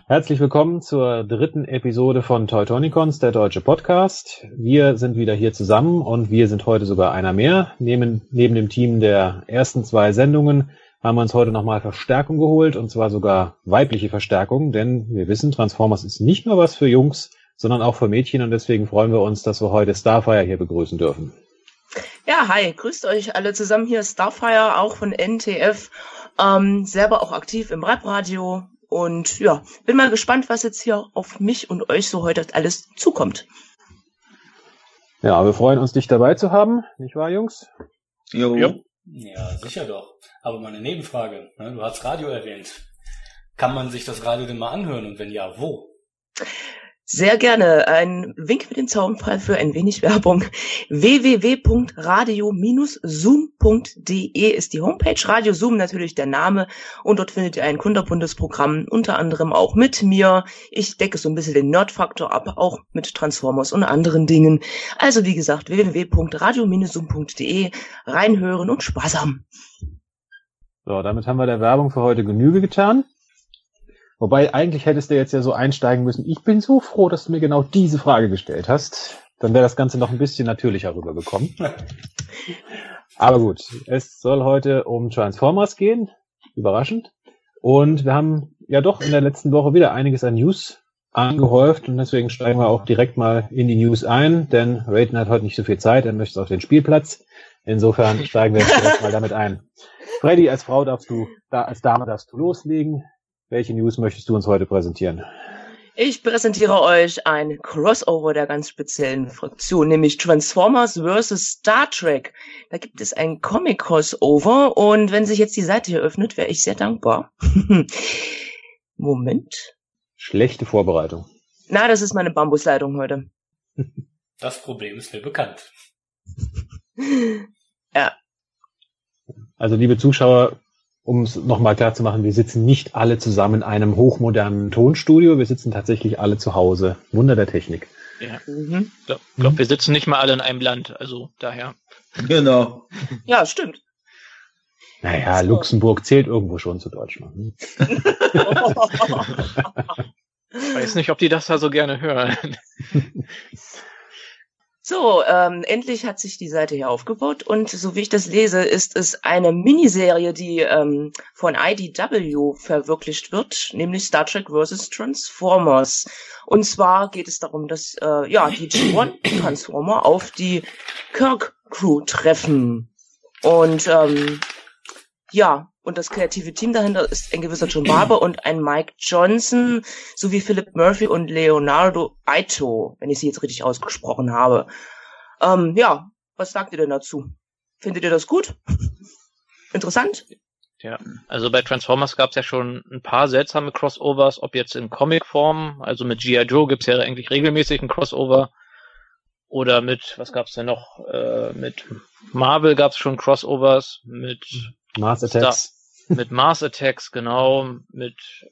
Herzlich willkommen zur 3. Episode von Teutonicons, der deutsche Podcast. Wir sind wieder hier zusammen und wir sind heute sogar einer mehr. Neben dem Team der ersten 2 Sendungen haben wir uns heute nochmal Verstärkung geholt, und zwar sogar weibliche Verstärkung, denn wir wissen, Transformers ist nicht nur was für Jungs, sondern auch für Mädchen, und deswegen freuen wir uns, dass wir heute Starfire hier begrüßen dürfen. Ja, hi, grüßt euch alle zusammen. Hier Starfire, auch von NTF, selber auch aktiv im Rabradio. Und ja, bin mal gespannt, was jetzt hier auf mich und euch so heute alles zukommt. Ja, wir freuen uns, dich dabei zu haben, nicht wahr, Jungs? Jo. Ja, sicher doch. Aber mal eine Nebenfrage. Du hast Radio erwähnt. Kann man sich das Radio denn mal anhören, und wenn ja, wo? Sehr gerne. Ein Wink mit dem Zaunpfahl für ein wenig Werbung. www.radio-zoom.de ist die Homepage. Radio Zoom natürlich der Name. Und dort findet ihr ein kunterbuntes Programm, unter anderem auch mit mir. Ich decke so ein bisschen den Nerdfaktor ab, auch mit Transformers und anderen Dingen. Also wie gesagt, www.radio-zoom.de, reinhören und Spaß haben. So, damit haben wir der Werbung für heute Genüge getan. Wobei, eigentlich hättest du jetzt ja so einsteigen müssen. Ich bin so froh, dass du mir genau diese Frage gestellt hast. Dann wäre das Ganze noch ein bisschen natürlicher rübergekommen. Aber gut, es soll heute um Transformers gehen. Überraschend. Und wir haben ja doch in der letzten Woche wieder einiges an News angehäuft. Und deswegen steigen wir auch direkt mal in die News ein. Denn Raiden hat heute nicht so viel Zeit. Er möchte auf den Spielplatz. Insofern steigen wir jetzt direkt mal damit ein. Freddy, als Dame darfst du loslegen. Welche News möchtest du uns heute präsentieren? Ich präsentiere euch ein Crossover der ganz speziellen Fraktion, nämlich Transformers vs. Star Trek. Da gibt es ein Comic-Crossover, und wenn sich jetzt die Seite hier öffnet, wäre ich sehr dankbar. Moment. Schlechte Vorbereitung. Na, das ist meine Bambusleitung heute. Das Problem ist mir bekannt. Ja. Also, liebe Zuschauer, um es nochmal klar zu machen, wir sitzen nicht alle zusammen in einem hochmodernen Tonstudio, wir sitzen tatsächlich alle zu Hause. Wunder der Technik. Ja, ich glaube, wir sitzen nicht mal alle in einem Land, also daher. Genau. Ja, stimmt. Naja, so. Luxemburg zählt irgendwo schon zu Deutschland. Ich weiß nicht, ob die das da so gerne hören. So, endlich hat sich die Seite hier aufgebaut, und so wie ich das lese, ist es eine Miniserie, die von IDW verwirklicht wird, nämlich Star Trek vs. Transformers. Und zwar geht es darum, dass die G1-Transformer auf die Kirk-Crew treffen. Und und das kreative Team dahinter ist ein gewisser John Barber und ein Mike Johnson sowie Philip Murphy und Leonardo Ito, wenn ich sie jetzt richtig ausgesprochen habe. Was sagt ihr denn dazu? Findet ihr das gut? Interessant? Ja, also bei Transformers gab es ja schon ein paar seltsame Crossovers, ob jetzt in Comicform, also mit G.I. Joe gibt's ja eigentlich regelmäßig ein Crossover, oder mit, was gab's denn noch, mit Marvel gab's schon Crossovers, mit Mars Attacks. Mit Mars Attacks, genau, mit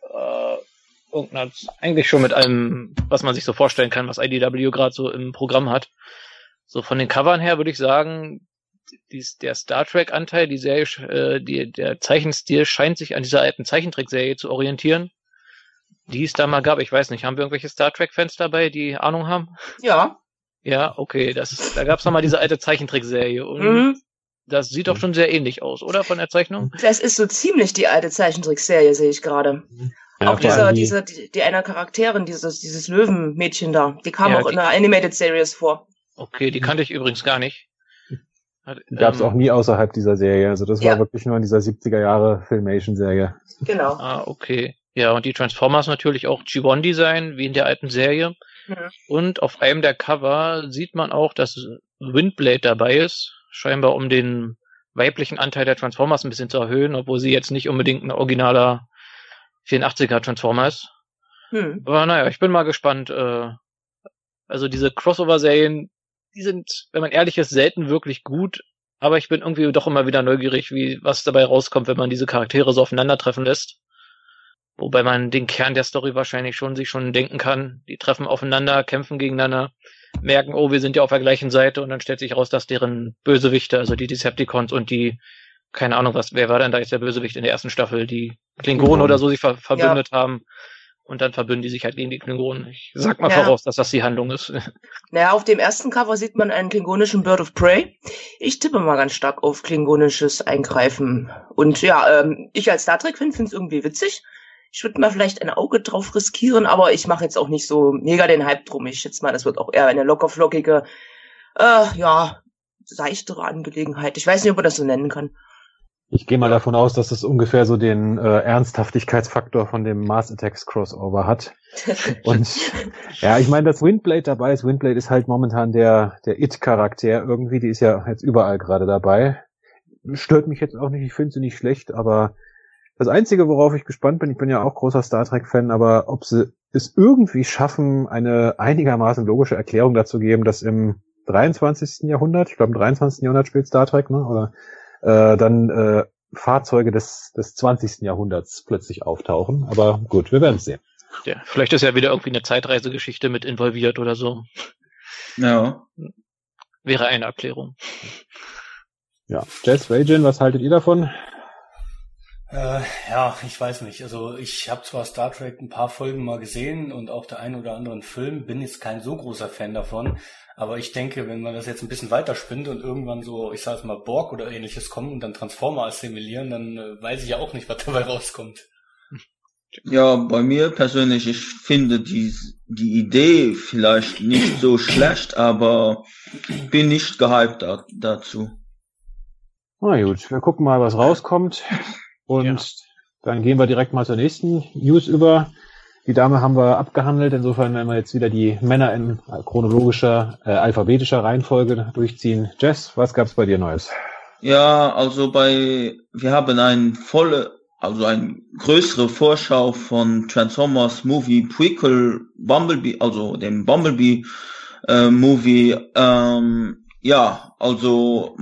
eigentlich schon mit allem, was man sich so vorstellen kann, was IDW gerade so im Programm hat. So von den Covern her würde ich sagen, der Star Trek-Anteil, die Serie, der Zeichenstil scheint sich an dieser alten Zeichentrickserie zu orientieren, die es da mal gab. Ich weiß nicht, haben wir irgendwelche Star Trek-Fans dabei, die Ahnung haben? Ja. Ja, okay, da gab's noch mal diese alte Zeichentrickserie, und das sieht doch schon sehr ähnlich aus, oder, von der Zeichnung? Das ist so ziemlich die alte Zeichentrickserie, sehe ich gerade. Ja, auch die einer Charakterin, dieses Löwenmädchen da, die kam auch in der Animated Series vor. Okay, die kannte ich übrigens gar nicht. Die gab es auch nie außerhalb dieser Serie, also das war wirklich nur in dieser 70er Jahre Filmation-Serie. Genau. Ah, okay. Ja, und die Transformers natürlich auch G1-Design, wie in der alten Serie. Mhm. Und auf einem der Cover sieht man auch, dass Windblade dabei ist, scheinbar um den weiblichen Anteil der Transformers ein bisschen zu erhöhen, obwohl sie jetzt nicht unbedingt ein originaler 84er Transformer ist. Aber naja, ich bin mal gespannt. Also diese Crossover-Serien, die sind, wenn man ehrlich ist, selten wirklich gut, aber ich bin irgendwie doch immer wieder neugierig, was dabei rauskommt, wenn man diese Charaktere so aufeinandertreffen lässt. Wobei man den Kern der Story wahrscheinlich sich schon denken kann. Die treffen aufeinander, kämpfen gegeneinander, merken, oh, wir sind ja auf der gleichen Seite, und dann stellt sich raus, dass deren Bösewichte, also die Decepticons und die, keine Ahnung wer war denn da jetzt der Bösewicht in der ersten Staffel, die Klingonen oder so sich verbündet haben. und dann verbünden die sich halt gegen die Klingonen. Ich sag mal voraus, dass das die Handlung ist. Naja, auf dem ersten Cover sieht man einen klingonischen Bird of Prey. Ich tippe mal ganz stark auf klingonisches Eingreifen. Und ja, ich als Star Trek-Fan finde es irgendwie witzig. Ich würde mal vielleicht ein Auge drauf riskieren, aber ich mache jetzt auch nicht so mega den Hype drum. Ich schätze mal, das wird auch eher eine lockerflockige, seichtere Angelegenheit. Ich weiß nicht, ob man das so nennen kann. Ich gehe mal davon aus, dass es ungefähr so den Ernsthaftigkeitsfaktor von dem Mars Attacks Crossover hat. Und ja, ich meine, dass Windblade dabei ist. Windblade ist halt momentan der It-Charakter irgendwie. Die ist ja jetzt überall gerade dabei. Stört mich jetzt auch nicht. Ich finde sie nicht schlecht, aber das Einzige, worauf ich gespannt bin, ich bin ja auch großer Star Trek-Fan, aber ob sie es irgendwie schaffen, eine einigermaßen logische Erklärung dazu geben, dass im 23. Jahrhundert, ich glaube im 23. Jahrhundert spielt Star Trek, ne, oder dann Fahrzeuge des 20. Jahrhunderts plötzlich auftauchen. Aber gut, wir werden es sehen. Ja, vielleicht ist ja wieder irgendwie eine Zeitreisegeschichte mit involviert oder so. Ja. Wäre eine Erklärung. Ja, Jess, Ragin, was haltet ihr davon? Ja, ich weiß nicht. Also ich habe zwar Star Trek ein paar Folgen mal gesehen und auch der einen oder anderen Film, bin jetzt kein so großer Fan davon, aber ich denke, wenn man das jetzt ein bisschen weiterspinnt und irgendwann so, ich sag mal, Borg oder ähnliches kommen und dann Transformer assimilieren, dann weiß ich ja auch nicht, was dabei rauskommt. Ja, bei mir persönlich, ich finde die Idee vielleicht nicht so schlecht, aber bin nicht gehypt dazu. Na gut, wir gucken mal, was rauskommt. Und dann gehen wir direkt mal zur nächsten News über. Die Dame haben wir abgehandelt. Insofern werden wir jetzt wieder die Männer in chronologischer, alphabetischer Reihenfolge durchziehen. Jess, was gab's bei dir Neues? Ja, also wir haben eine größere Vorschau von Transformers Movie Prequel Bumblebee, also dem Bumblebee Movie. Ja, also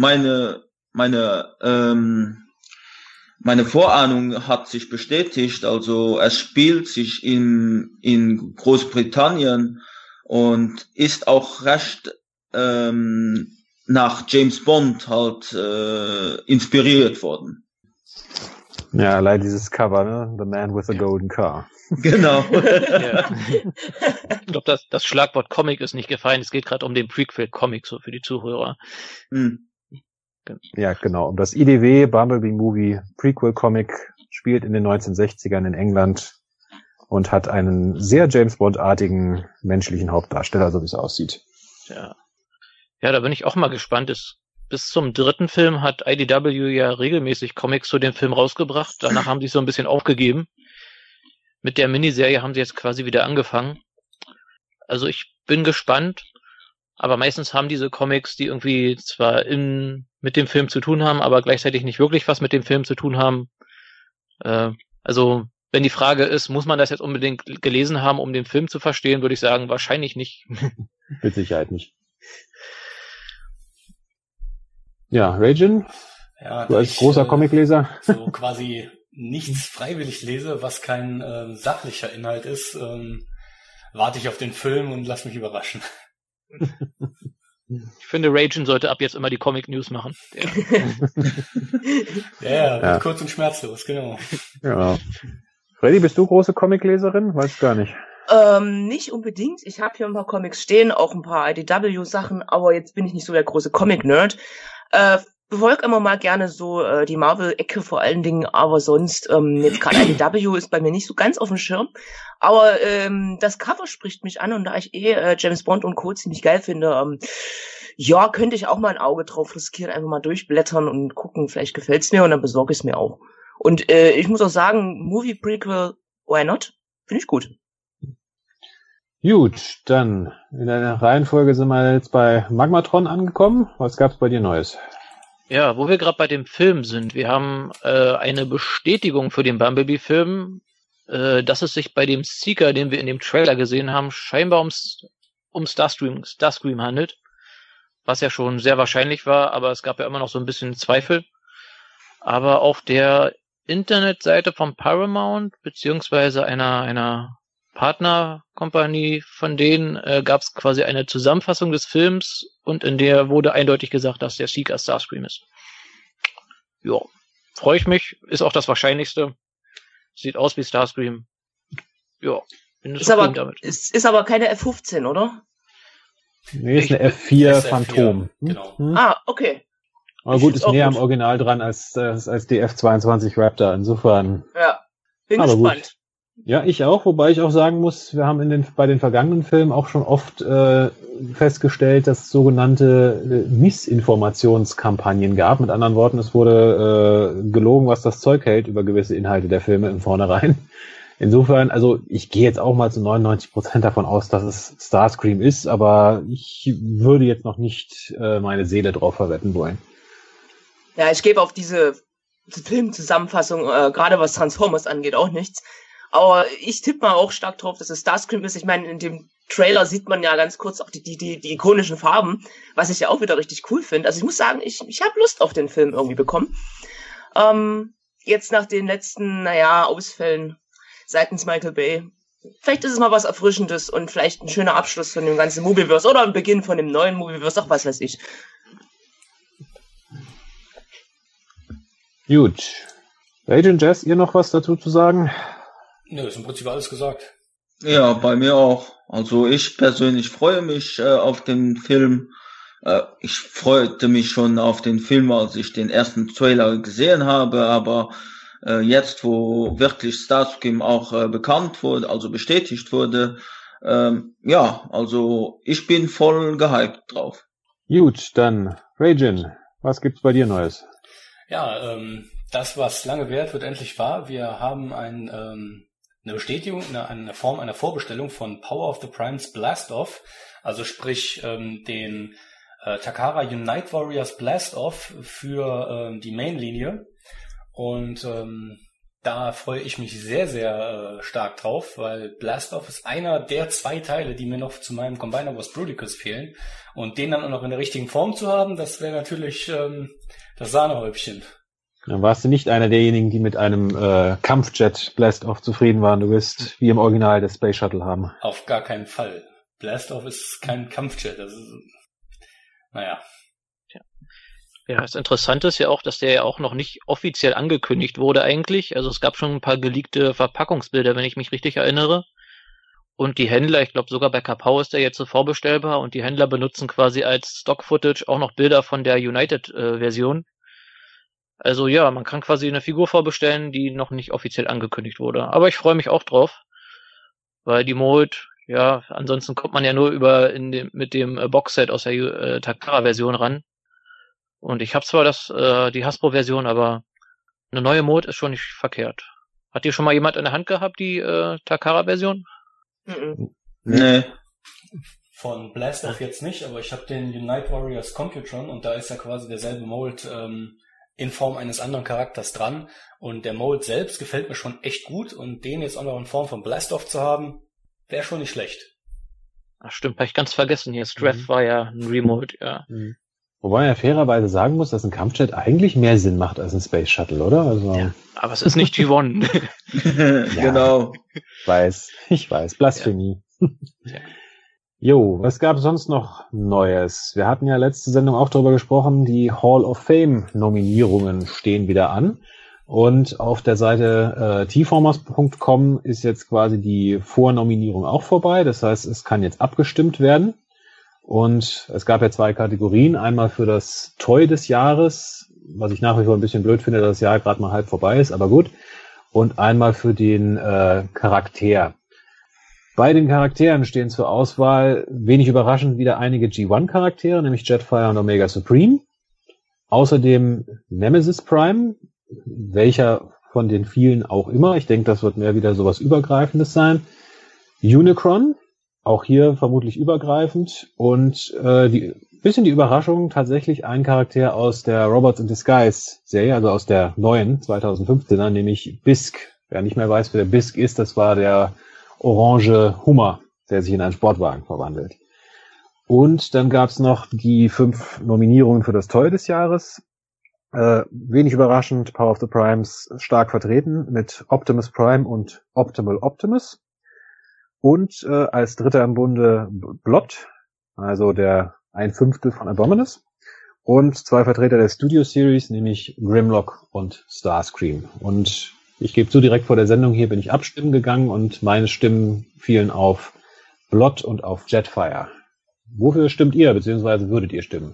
meine Vorahnung hat sich bestätigt, also es spielt sich in Großbritannien und ist auch recht nach James Bond halt inspiriert worden. Ja, allein dieses Cover, ne? The Man with the Golden Car. Genau. Ja. Ich glaube, das Schlagwort Comic ist nicht gefallen. Es geht gerade um den Prequel-Comic, so für die Zuhörer. Ja, genau. Um das IDW Bumblebee Movie Prequel Comic spielt in den 1960ern in England und hat einen sehr James Bond-artigen menschlichen Hauptdarsteller, so wie es aussieht. Ja, da bin ich auch mal gespannt. Bis zum 3. Film hat IDW ja regelmäßig Comics zu dem Film rausgebracht. Danach haben sie es so ein bisschen aufgegeben. Mit der Miniserie haben sie jetzt quasi wieder angefangen. Also ich bin gespannt. Aber meistens haben diese Comics, die irgendwie zwar mit dem Film zu tun haben, aber gleichzeitig nicht wirklich was mit dem Film zu tun haben. Also wenn die Frage ist, muss man das jetzt unbedingt gelesen haben, um den Film zu verstehen, würde ich sagen, wahrscheinlich nicht. Mit Sicherheit nicht. Ja, Ragin, ja, du als großer Comicleser. So quasi nichts freiwillig lese, was kein sachlicher Inhalt ist, warte ich auf den Film und lass mich überraschen. Ich finde, Ragin sollte ab jetzt immer die Comic-News machen. Ja, kurz und schmerzlos, genau. Ja. Freddy, bist du große Comicleserin? Weiß gar nicht. Nicht unbedingt. Ich habe hier ein paar Comics stehen, auch ein paar IDW-Sachen, aber jetzt bin ich nicht so der große Comic-Nerd. Befolge immer mal gerne so die Marvel-Ecke vor allen Dingen, aber sonst, jetzt gerade IDW ist bei mir nicht so ganz auf dem Schirm. Aber das Cover spricht mich an und da ich James Bond und Co. ziemlich geil finde, ja, könnte ich auch mal ein Auge drauf riskieren, einfach mal durchblättern und gucken, vielleicht gefällt's mir und dann besorge ich es mir auch. Und ich muss auch sagen, Movie Prequel, why not? Finde ich gut. Gut, dann in der Reihenfolge sind wir jetzt bei Magmatron angekommen. Was gab's bei dir Neues? Ja, wo wir gerade bei dem Film sind, wir haben eine Bestätigung für den Bumblebee-Film, dass es sich bei dem Seeker, den wir in dem Trailer gesehen haben, scheinbar um Starscream handelt, was ja schon sehr wahrscheinlich war, aber es gab ja immer noch so ein bisschen Zweifel. Aber auf der Internetseite von Paramount, beziehungsweise einer Partnerkompanie von denen, gab es quasi eine Zusammenfassung des Films und in der wurde eindeutig gesagt, dass der Seeker Starscream ist. Ja, freue ich mich, ist auch das Wahrscheinlichste. Sieht aus wie Starscream. Ja, bin ist aber, damit. Ist aber keine F-15, oder? Nee, ist eine F4 Phantom. Genau. Okay. Aber gut, ist näher am Original dran als die F-22 Raptor, insofern. Ja, bin gespannt. Gut. Ja, ich auch, wobei ich auch sagen muss, wir haben bei den vergangenen Filmen auch schon oft festgestellt, dass es sogenannte Missinformationskampagnen gab. Mit anderen Worten, es wurde gelogen, was das Zeug hält über gewisse Inhalte der Filme im Vornherein. Insofern, also ich gehe jetzt auch mal zu 99% davon aus, dass es Starscream ist, aber ich würde jetzt noch nicht meine Seele drauf verwetten wollen. Ja, ich gebe auf diese Filmzusammenfassung, gerade was Transformers angeht, auch nichts. Aber ich tippe mal auch stark drauf, dass es Starscream ist. Ich meine, in dem Trailer sieht man ja ganz kurz auch die ikonischen Farben, was ich ja auch wieder richtig cool finde. Also ich muss sagen, ich habe Lust auf den Film irgendwie bekommen. Jetzt nach den letzten, Ausfällen seitens Michael Bay. Vielleicht ist es mal was Erfrischendes und vielleicht ein schöner Abschluss von dem ganzen Movieverse oder ein Beginn von dem neuen Movieverse, auch was weiß ich. Gut. Agent Jazz, ihr noch was dazu zu sagen? Nö, ist im Prinzip alles gesagt. Ja, bei mir auch. Also ich persönlich freue mich auf den Film. Ich freute mich schon auf den Film, als ich den ersten Trailer gesehen habe, aber jetzt, wo wirklich Starscream auch bekannt wurde, also bestätigt wurde, also ich bin voll gehypt drauf. Gut, dann Ragin, was gibt's bei dir Neues? Ja, das, was lange währt, wird endlich wahr. Wir haben eine Bestätigung, eine Form einer Vorbestellung von Power of the Primes Blast-Off, also sprich den Takara Unite Warriors Blast-Off für die Main-Linie. Und da freue ich mich sehr, sehr stark drauf, weil Blast-Off ist einer der 2 Teile, die mir noch zu meinem Combiner Wars Bruticus fehlen. Und den dann auch noch in der richtigen Form zu haben, das wäre natürlich das Sahnehäubchen. Dann warst du nicht einer derjenigen, die mit einem Kampfjet Blast-Off zufrieden waren. Du wirst wie im Original das Space Shuttle haben. Auf gar keinen Fall. Blast-Off ist kein Kampfjet. Das ist, naja. Ja, das Interessante ist ja auch, dass der ja auch noch nicht offiziell angekündigt wurde eigentlich. Also es gab schon ein paar geleakte Verpackungsbilder, wenn ich mich richtig erinnere. Und die Händler, ich glaube sogar bei Kapow ist der jetzt so vorbestellbar und die Händler benutzen quasi als Stock-Footage auch noch Bilder von der United-Version. Also ja, man kann quasi eine Figur vorbestellen, die noch nicht offiziell angekündigt wurde. Aber ich freue mich auch drauf, weil die Mold, ja, ansonsten kommt man ja nur mit dem Boxset aus der Takara-Version ran. Und ich habe zwar die Hasbro-Version, aber eine neue Mold ist schon nicht verkehrt. Hat die schon mal jemand in der Hand gehabt, die Takara-Version? Nee. Von Blast-Off jetzt nicht, aber ich habe den Unite Warriors Computron und da ist ja quasi derselbe Mold in Form eines anderen Charakters dran. Und der Mold selbst gefällt mir schon echt gut und den jetzt auch noch in Form von Blast-Off zu haben, wäre schon nicht schlecht. Ach stimmt, habe ich ganz vergessen hier. Strath war ja ein Remold, ja. Wobei man ja fairerweise sagen muss, dass ein Kampfjet eigentlich mehr Sinn macht als ein Space Shuttle, oder? Also ja, aber es ist nicht G1. Genau. Ich weiß. Blasphemie. Ja. Jo, was gab es sonst noch Neues? Wir hatten ja letzte Sendung auch darüber gesprochen, die Hall of Fame Nominierungen stehen wieder an. Und auf der Seite tformers.com ist jetzt quasi die Vornominierung auch vorbei. Das heißt, es kann jetzt abgestimmt werden. Und es gab ja 2 Kategorien. Einmal für das Toy des Jahres, was ich nach wie vor ein bisschen blöd finde, dass das Jahr gerade mal halb vorbei ist, aber gut. Und einmal für den Charakter. Bei den Charakteren stehen zur Auswahl, wenig überraschend, wieder einige G1-Charaktere, nämlich Jetfire und Omega Supreme. Außerdem Nemesis Prime, welcher von den vielen auch immer. Ich denke, das wird mehr wieder sowas Übergreifendes sein. Unicron, auch hier vermutlich übergreifend. Und die Überraschung, tatsächlich ein Charakter aus der Robots in Disguise Serie, also aus der neuen 2015er, nämlich Bisk. Wer nicht mehr weiß, wer der Bisk ist, das war der orange Hummer, der sich in einen Sportwagen verwandelt. Und dann gab's noch die 5 Nominierungen für das Toy des Jahres. Wenig überraschend, Power of the Primes stark vertreten mit Optimus Prime und Optimal Optimus. Und als dritter im Bunde Blot, also der 1/5 von Abominus. Und 2 Vertreter der Studio Series, nämlich Grimlock und Starscream. Und Ich gebe zu, direkt vor der Sendung hier bin ich abstimmen gegangen und meine Stimmen fielen auf Blood und auf Jetfire. Wofür stimmt ihr, beziehungsweise würdet ihr stimmen?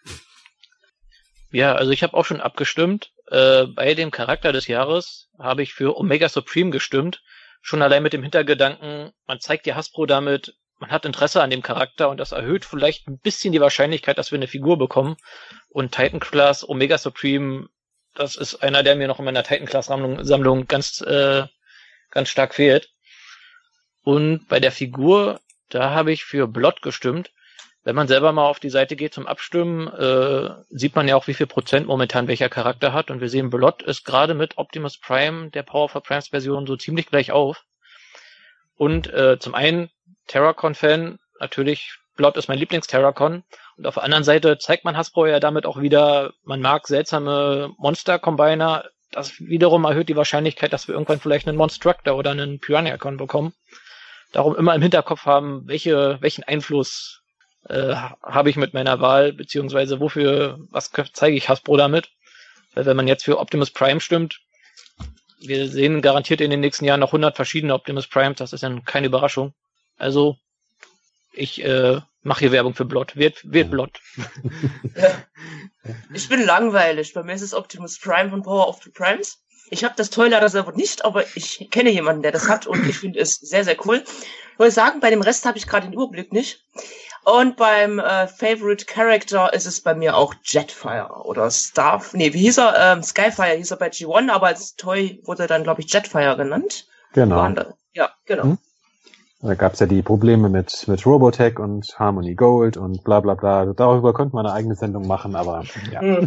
Ja, also ich habe auch schon abgestimmt. Bei dem Charakter des Jahres habe ich für Omega Supreme gestimmt. Schon allein mit dem Hintergedanken, man zeigt ja Hasbro damit, man hat Interesse an dem Charakter und das erhöht vielleicht ein bisschen die Wahrscheinlichkeit, dass wir eine Figur bekommen. Und Titan Class Omega Supreme, das ist einer, der mir noch in meiner Titan Class Sammlung ganz stark fehlt. Und bei der Figur, da habe ich für Blood gestimmt. Wenn man selber mal auf die Seite geht zum Abstimmen, sieht man ja auch, wie viel Prozent momentan welcher Charakter hat. Und wir sehen, Blood ist gerade mit Optimus Prime, der Powerful Primes Version, so ziemlich gleich auf. Und zum einen, Terracon-Fan, natürlich, Blood ist mein Lieblings-Terracon. Und auf der anderen Seite zeigt man Hasbro ja damit auch wieder, man mag seltsame Monster-Combiner. Das wiederum erhöht die Wahrscheinlichkeit, dass wir irgendwann vielleicht einen Monstructor oder einen Piranha-Con bekommen. Darum immer im Hinterkopf haben, welchen Einfluss habe ich mit meiner Wahl, beziehungsweise was zeige ich Hasbro damit? Weil wenn man jetzt für Optimus Prime stimmt, wir sehen garantiert in den nächsten Jahren noch 100 verschiedene Optimus Primes, das ist dann keine Überraschung. Also, ich mache hier Werbung für Blood. Wird Blood. Ja. Ich bin langweilig. Bei mir ist es Optimus Prime von Power of the Primes. Ich habe das Toy leider selber nicht, aber ich kenne jemanden, der das hat und ich finde es sehr, sehr cool. Ich wollte sagen, bei dem Rest habe ich gerade den Überblick nicht. Und beim Favorite Character ist es bei mir auch Jetfire oder wie hieß er? Skyfire hieß er bei G1, aber als Toy wurde dann, glaube ich, Jetfire genannt. Genau. Ja, genau. Da gab's ja die Probleme mit Robotech und Harmony Gold und bla bla bla. Darüber könnte man eine eigene Sendung machen, aber ja.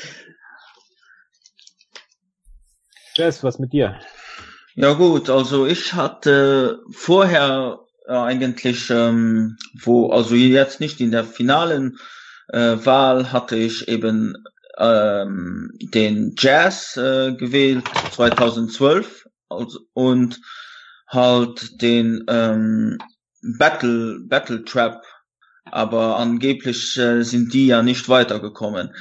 Jess, was mit dir? Ja gut, also ich hatte vorher eigentlich, also jetzt nicht in der finalen Wahl, hatte ich eben den Jazz gewählt 2012 und halt den Battle Trap, aber angeblich sind die ja nicht weitergekommen.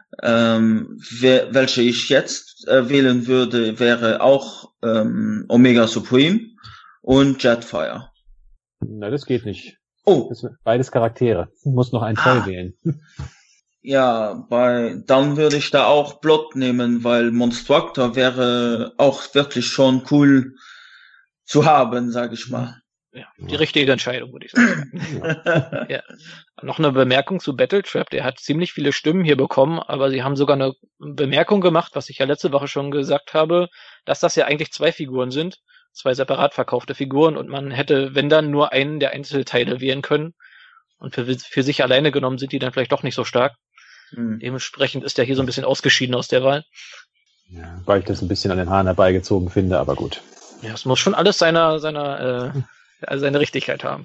Welche ich jetzt wählen würde, wäre auch Omega Supreme und Jetfire. Na, das geht nicht. Oh. Das sind beides Charaktere. Du musst noch einen Teil wählen. Ja, dann würde ich da auch Blood nehmen, weil Monstructor wäre auch wirklich schon cool zu haben, sag ich mal. Ja, die richtige Entscheidung, würde ich sagen. Ja. Noch eine Bemerkung zu Battletrap. Der hat ziemlich viele Stimmen hier bekommen, aber sie haben sogar eine Bemerkung gemacht, was ich ja letzte Woche schon gesagt habe, dass das ja eigentlich 2 Figuren sind, 2 separat verkaufte Figuren und man hätte, wenn dann, nur einen der Einzelteile wählen können. Und für sich alleine genommen sind die dann vielleicht doch nicht so stark. Dementsprechend ist der hier so ein bisschen ausgeschieden aus der Wahl. Ja, weil ich das ein bisschen an den Haaren herbeigezogen finde, aber gut. Ja, es muss schon alles seine Richtigkeit haben.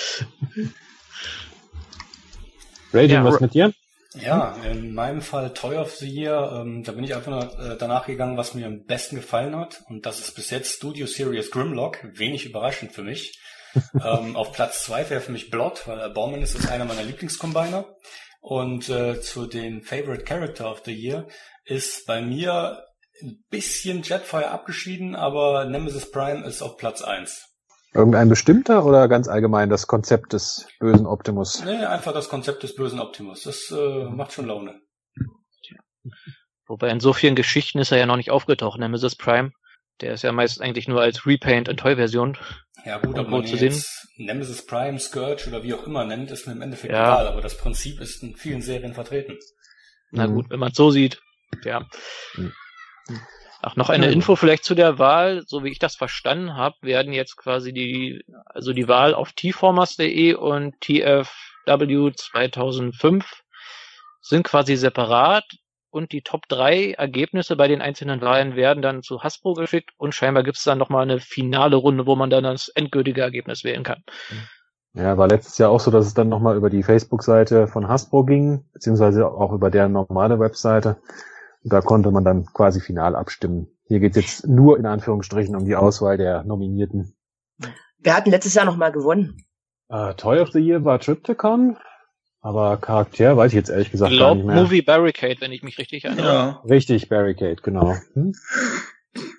Raging, was mit dir? Ja, in meinem Fall Toy of the Year, da bin ich einfach nur danach gegangen, was mir am besten gefallen hat. Und das ist bis jetzt Studio Series Grimlock, wenig überraschend für mich. Auf Platz 2 wäre für mich Blood, weil Abominus ist einer meiner Lieblingscombiner. Und zu den Favorite Character of the Year ist bei mir ein bisschen Jetfire abgeschieden, aber Nemesis Prime ist auf Platz 1. Irgendein bestimmter oder ganz allgemein das Konzept des bösen Optimus? Nee, einfach das Konzept des bösen Optimus. Das macht schon Laune. Wobei in so vielen Geschichten ist er ja noch nicht aufgetaucht, Nemesis Prime. Der ist ja meist eigentlich nur als Repaint in Toy-Version. Ja gut, ob man zu jetzt Nemesis Prime, Scourge oder wie auch immer nennt, ist mir im Endeffekt egal, aber das Prinzip ist in vielen Serien vertreten. Na gut, wenn man es so sieht, ja. Ach, noch eine Info vielleicht zu der Wahl. So wie ich das verstanden habe, werden jetzt quasi die Wahl auf tformers.de und TFW 2005 sind quasi separat und die Top 3 Ergebnisse bei den einzelnen Wahlen werden dann zu Hasbro geschickt und scheinbar gibt es dann nochmal eine finale Runde, wo man dann das endgültige Ergebnis wählen kann. Ja, war letztes Jahr auch so, dass es dann nochmal über die Facebook-Seite von Hasbro ging, beziehungsweise auch über deren normale Webseite. Da konnte man dann quasi final abstimmen. Hier geht's jetzt nur in Anführungsstrichen um die Auswahl der Nominierten. Wir hatten letztes Jahr nochmal gewonnen. Toy of the Year war Trypticon, aber Charakter weiß ich jetzt ehrlich gesagt gar nicht mehr. Movie Barricade, wenn ich mich richtig erinnere. Ja. Richtig, Barricade, genau.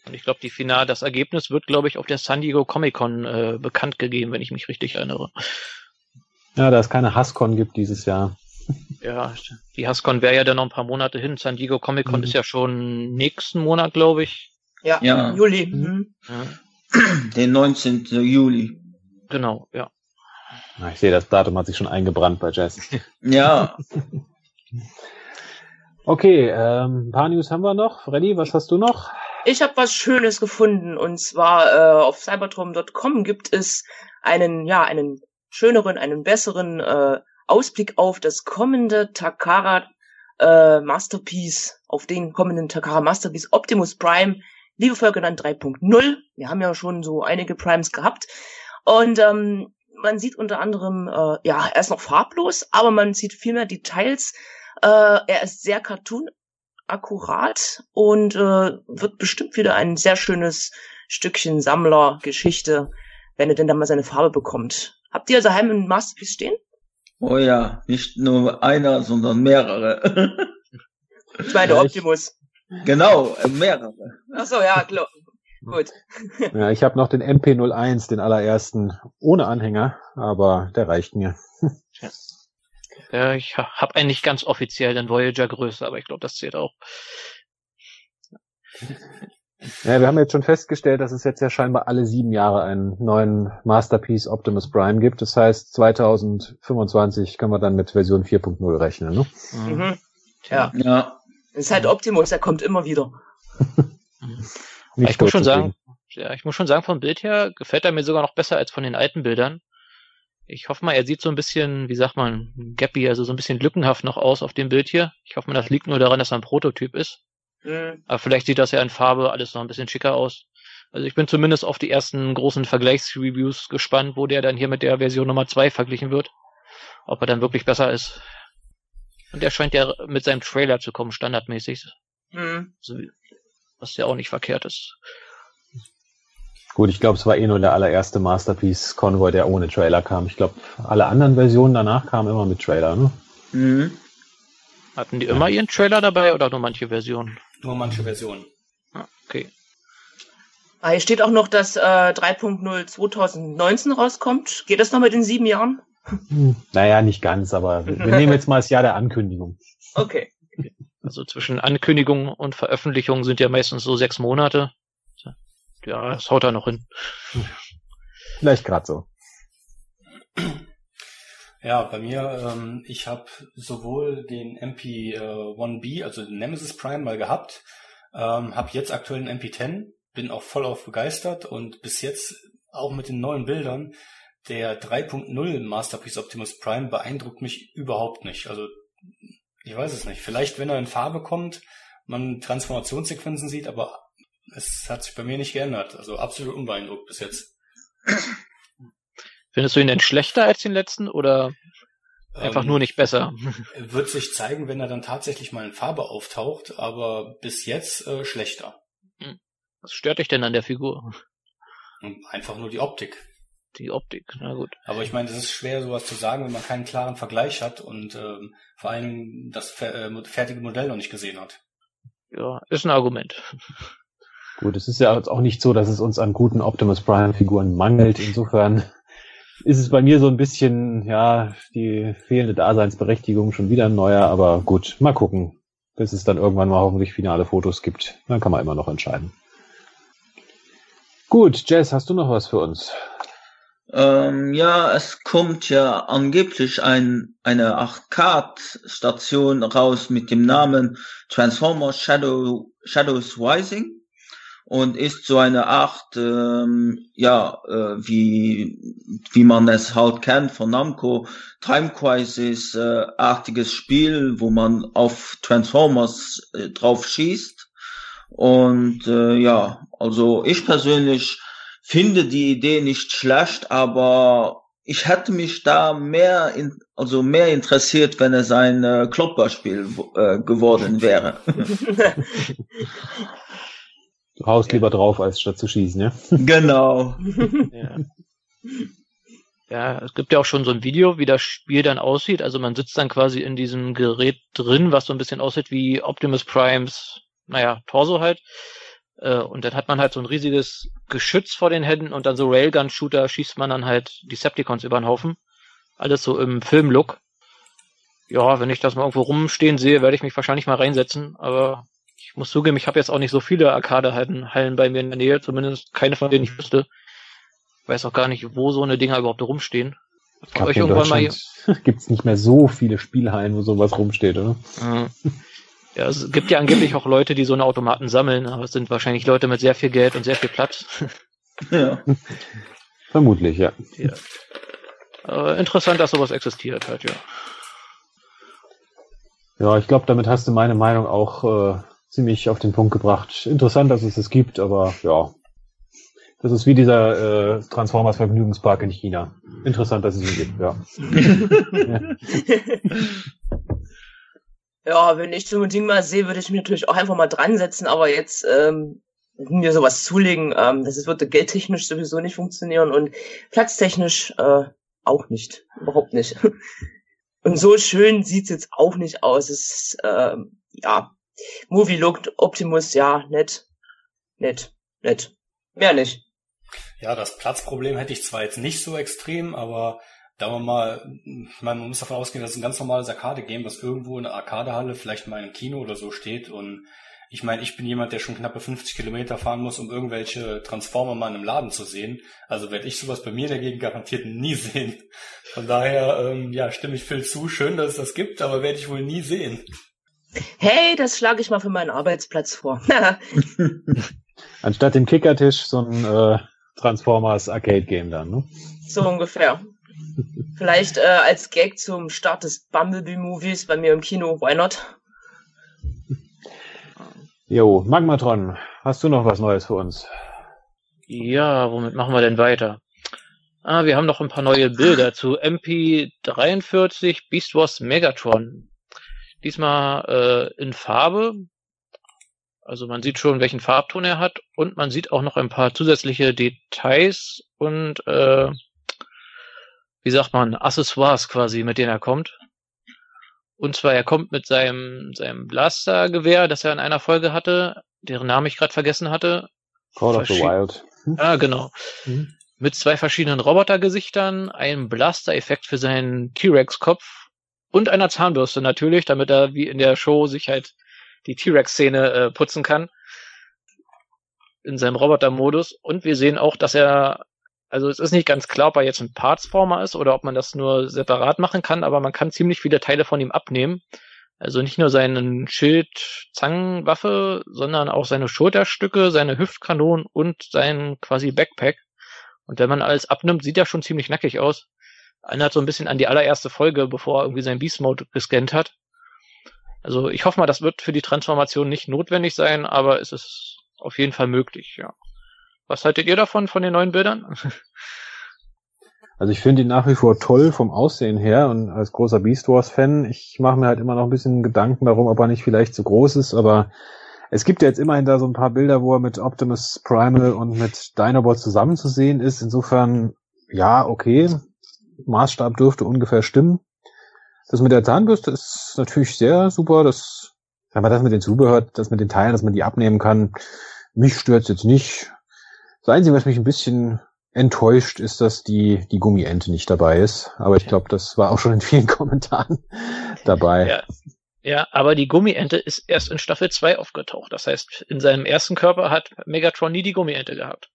Und ich glaube, das Ergebnis wird, glaube ich, auf der San Diego Comic-Con bekannt gegeben, wenn ich mich richtig erinnere. Ja, da es keine Hascon gibt dieses Jahr. Ja, die Hascon wäre ja dann noch ein paar Monate hin. San Diego Comic-Con ist ja schon nächsten Monat, glaube ich. Ja. Juli. Mhm. Ja. Den 19. Juli. Genau, ja. Na, ich sehe, das Datum hat sich schon eingebrannt bei Jazz. Ja. Okay, ein paar News haben wir noch. Freddy, was hast du noch? Ich habe was Schönes gefunden, und zwar auf cybertron.com gibt es einen schöneren, einen besseren Ausblick auf das kommende Takara Masterpiece, auf den kommenden Takara Masterpiece Optimus Prime, liebevoll genannt 3.0. Wir haben ja schon so einige Primes gehabt, und man sieht unter anderem, er ist noch farblos, aber man sieht viel mehr Details. Er ist sehr cartoon-akkurat und wird bestimmt wieder ein sehr schönes Stückchen Sammlergeschichte, wenn er denn dann mal seine Farbe bekommt. Habt ihr daheim einen Masterpiece stehen? Oh ja, nicht nur einer, sondern mehrere. Ich meine Optimus. Genau, mehrere. Ach so, ja, klar. Gut. Ja, ich habe noch den MP01, den allerersten, ohne Anhänger, aber der reicht mir. Ja, ich habe eigentlich ganz offiziell den Voyager-Größe, aber ich glaube, das zählt auch. Ja, wir haben jetzt schon festgestellt, dass es jetzt ja scheinbar alle 7 Jahre einen neuen Masterpiece Optimus Prime gibt. Das heißt, 2025 können wir dann mit Version 4.0 rechnen, ne? Mhm. Ja. Das ist halt Optimus, er kommt immer wieder. Ich muss schon sagen, vom Bild her gefällt er mir sogar noch besser als von den alten Bildern. Ich hoffe mal, er sieht so ein bisschen, wie sagt man, gappy, also so ein bisschen lückenhaft noch aus auf dem Bild hier. Ich hoffe mal, das liegt nur daran, dass er ein Prototyp ist. Mhm. Aber vielleicht sieht das ja in Farbe alles noch ein bisschen schicker aus. Also ich bin zumindest auf die ersten großen Vergleichsreviews gespannt, wo der dann hier mit der Version Nummer 2 verglichen wird. Ob er dann wirklich besser ist. Und der scheint ja mit seinem Trailer zu kommen, standardmäßig. Mhm. Was ja auch nicht verkehrt ist. Gut, ich glaube, es war nur der allererste Masterpiece Convoy, der ohne Trailer kam. Ich glaube, alle anderen Versionen danach kamen immer mit Trailer, ne? Mhm. Hatten die immer ihren Trailer dabei oder nur manche Versionen? Nur manche Versionen. Ah, okay. Hier steht auch noch, dass 3.0 2019 rauskommt. Geht das noch mit den 7 Jahren? Naja, nicht ganz, aber wir nehmen jetzt mal das Jahr der Ankündigung. Okay. Also zwischen Ankündigung und Veröffentlichung sind ja meistens so 6 Monate. Ja, das haut er noch hin. Vielleicht gerade so. Ja, bei mir, ich habe sowohl den MP1B, also den Nemesis Prime mal gehabt, habe jetzt aktuell einen MP10, bin auch voll auf begeistert, und bis jetzt auch mit den neuen Bildern, der 3.0 Masterpiece Optimus Prime beeindruckt mich überhaupt nicht. Also ich weiß es nicht. Vielleicht, wenn er in Farbe kommt, man Transformationssequenzen sieht, aber es hat sich bei mir nicht geändert. Also absolut unbeeindruckt bis jetzt. Findest du ihn denn schlechter als den letzten oder einfach nur nicht besser? Wird sich zeigen, wenn er dann tatsächlich mal in Farbe auftaucht, aber bis jetzt schlechter. Was stört dich denn an der Figur? Einfach nur die Optik. Die Optik, na gut. Aber ich meine, es ist schwer, sowas zu sagen, wenn man keinen klaren Vergleich hat und vor allem das fertige Modell noch nicht gesehen hat. Ja, ist ein Argument. Gut, es ist ja auch nicht so, dass es uns an guten Optimus Prime-Figuren mangelt. Insofern ist es bei mir so ein bisschen, ja, die fehlende Daseinsberechtigung schon wieder ein neuer. Aber gut, mal gucken, bis es dann irgendwann mal hoffentlich finale Fotos gibt. Dann kann man immer noch entscheiden. Gut, Jess, hast du noch was für uns? Ja, es kommt ja angeblich eine Arcade-Station raus mit dem Namen Transformers Shadows Rising und ist so eine Art, wie man es halt kennt von Namco, Time Crisis artiges Spiel, wo man auf Transformers drauf schießt. Und also ich persönlich finde die Idee nicht schlecht, aber ich hätte mich da mehr interessiert, wenn es ein Klopperspiel geworden wäre. Du haust lieber drauf, als statt zu schießen, ja? Genau. Ja, es gibt ja auch schon so ein Video, wie das Spiel dann aussieht. Also man sitzt dann quasi in diesem Gerät drin, was so ein bisschen aussieht wie Optimus Primes, Torso halt. Und dann hat man halt so ein riesiges Geschütz vor den Händen und dann so Railgun-Shooter schießt man dann halt Decepticons über den Haufen. Alles so im Filmlook. Ja, wenn ich das mal irgendwo rumstehen sehe, werde ich mich wahrscheinlich mal reinsetzen. Aber ich muss zugeben, ich habe jetzt auch nicht so viele Arcade-Hallen bei mir in der Nähe. Zumindest keine, von denen ich wüsste. Ich weiß auch gar nicht, wo so eine Dinger überhaupt rumstehen. Ich glaube, in Deutschland gibt's nicht mehr so viele Spielhallen, wo sowas rumsteht, oder? Ja, es gibt ja angeblich auch Leute, die so eine Automaten sammeln, aber es sind wahrscheinlich Leute mit sehr viel Geld und sehr viel Platz. Ja. Vermutlich, ja. Interessant, dass sowas existiert halt, ja. Ja, ich glaube, damit hast du meine Meinung auch ziemlich auf den Punkt gebracht. Interessant, dass es es gibt, aber ja. Das ist wie dieser Transformers Vergnügungspark in China. Interessant, dass es ihn gibt, ja. Ja, wenn ich so ein Ding mal sehe, würde ich mich natürlich auch einfach mal dran setzen, aber jetzt mir sowas zulegen, das würde geldtechnisch sowieso nicht funktionieren und platztechnisch auch nicht. Überhaupt nicht. Und so schön sieht's jetzt auch nicht aus. Es ist, ja, Movie Look, Optimus, ja, nett. Mehr nicht. Ja, das Platzproblem hätte ich zwar jetzt nicht so extrem, aber da man muss davon ausgehen, dass es ein ganz normales Arcade-Game, was irgendwo in einer Arcadehalle, vielleicht mal in einem Kino oder so steht. Und ich meine, ich bin jemand, der schon knappe 50 Kilometer fahren muss, um irgendwelche Transformer mal in einem Laden zu sehen. Also werde ich sowas bei mir dagegen garantiert nie sehen. Von daher, ja, stimme ich Phil zu. Schön, dass es das gibt, aber werde ich wohl nie sehen. Hey, das schlage ich mal für meinen Arbeitsplatz vor. Anstatt dem Kickertisch so ein Transformers Arcade-Game dann, ne? So ungefähr. Vielleicht als Gag zum Start des Bumblebee-Movies bei mir im Kino. Why not? Jo, Magmatron, hast du noch was Neues für uns? Ja, womit machen wir denn weiter? Wir haben noch ein paar neue Bilder zu MP43 Beast Wars Megatron. Diesmal in Farbe. Also man sieht schon, welchen Farbton er hat und man sieht auch noch ein paar zusätzliche Details und wie sagt man, Accessoires quasi, mit denen er kommt. Und zwar, er kommt mit seinem Blastergewehr, das er in einer Folge hatte, deren Namen ich gerade vergessen hatte. Call of the Wild. Ah, genau. Mit 2 verschiedenen Robotergesichtern, einem Blaster-Effekt für seinen T-Rex-Kopf und einer Zahnbürste natürlich, damit er wie in der Show sich halt die T-Rex-Szene putzen kann. In seinem Roboter-Modus. Und wir sehen auch, dass er, also es ist nicht ganz klar, ob er jetzt ein Partsformer ist oder ob man das nur separat machen kann, aber man kann ziemlich viele Teile von ihm abnehmen. Also nicht nur seinen Schild, Zangenwaffe, sondern auch seine Schulterstücke, seine Hüftkanonen und seinen quasi Backpack. Und wenn man alles abnimmt, sieht er schon ziemlich nackig aus. Erinnert so ein bisschen an die allererste Folge, bevor er irgendwie seinen Beast Mode gescannt hat. Also ich hoffe mal, das wird für die Transformation nicht notwendig sein, aber es ist auf jeden Fall möglich, ja. Was haltet ihr davon, von den neuen Bildern? Also ich finde ihn nach wie vor toll vom Aussehen her und als großer Beast Wars Fan, ich mache mir halt immer noch ein bisschen Gedanken darum, ob er nicht vielleicht zu groß ist, aber es gibt ja jetzt immerhin da so ein paar Bilder, wo er mit Optimus Primal und mit Dinobot zusammen zu sehen ist. Insofern, ja, okay, Maßstab dürfte ungefähr stimmen. Das mit der Zahnbürste ist natürlich sehr super, das mit den Zubehör, das mit den Teilen, dass man die abnehmen kann, mich stört's jetzt nicht. Das Einzige, was mich ein bisschen enttäuscht, ist, dass die Gummiente nicht dabei ist. Aber ich glaube, das war auch schon in vielen Kommentaren dabei. Ja, aber die Gummiente ist erst in Staffel 2 aufgetaucht. Das heißt, in seinem ersten Körper hat Megatron nie die Gummiente gehabt.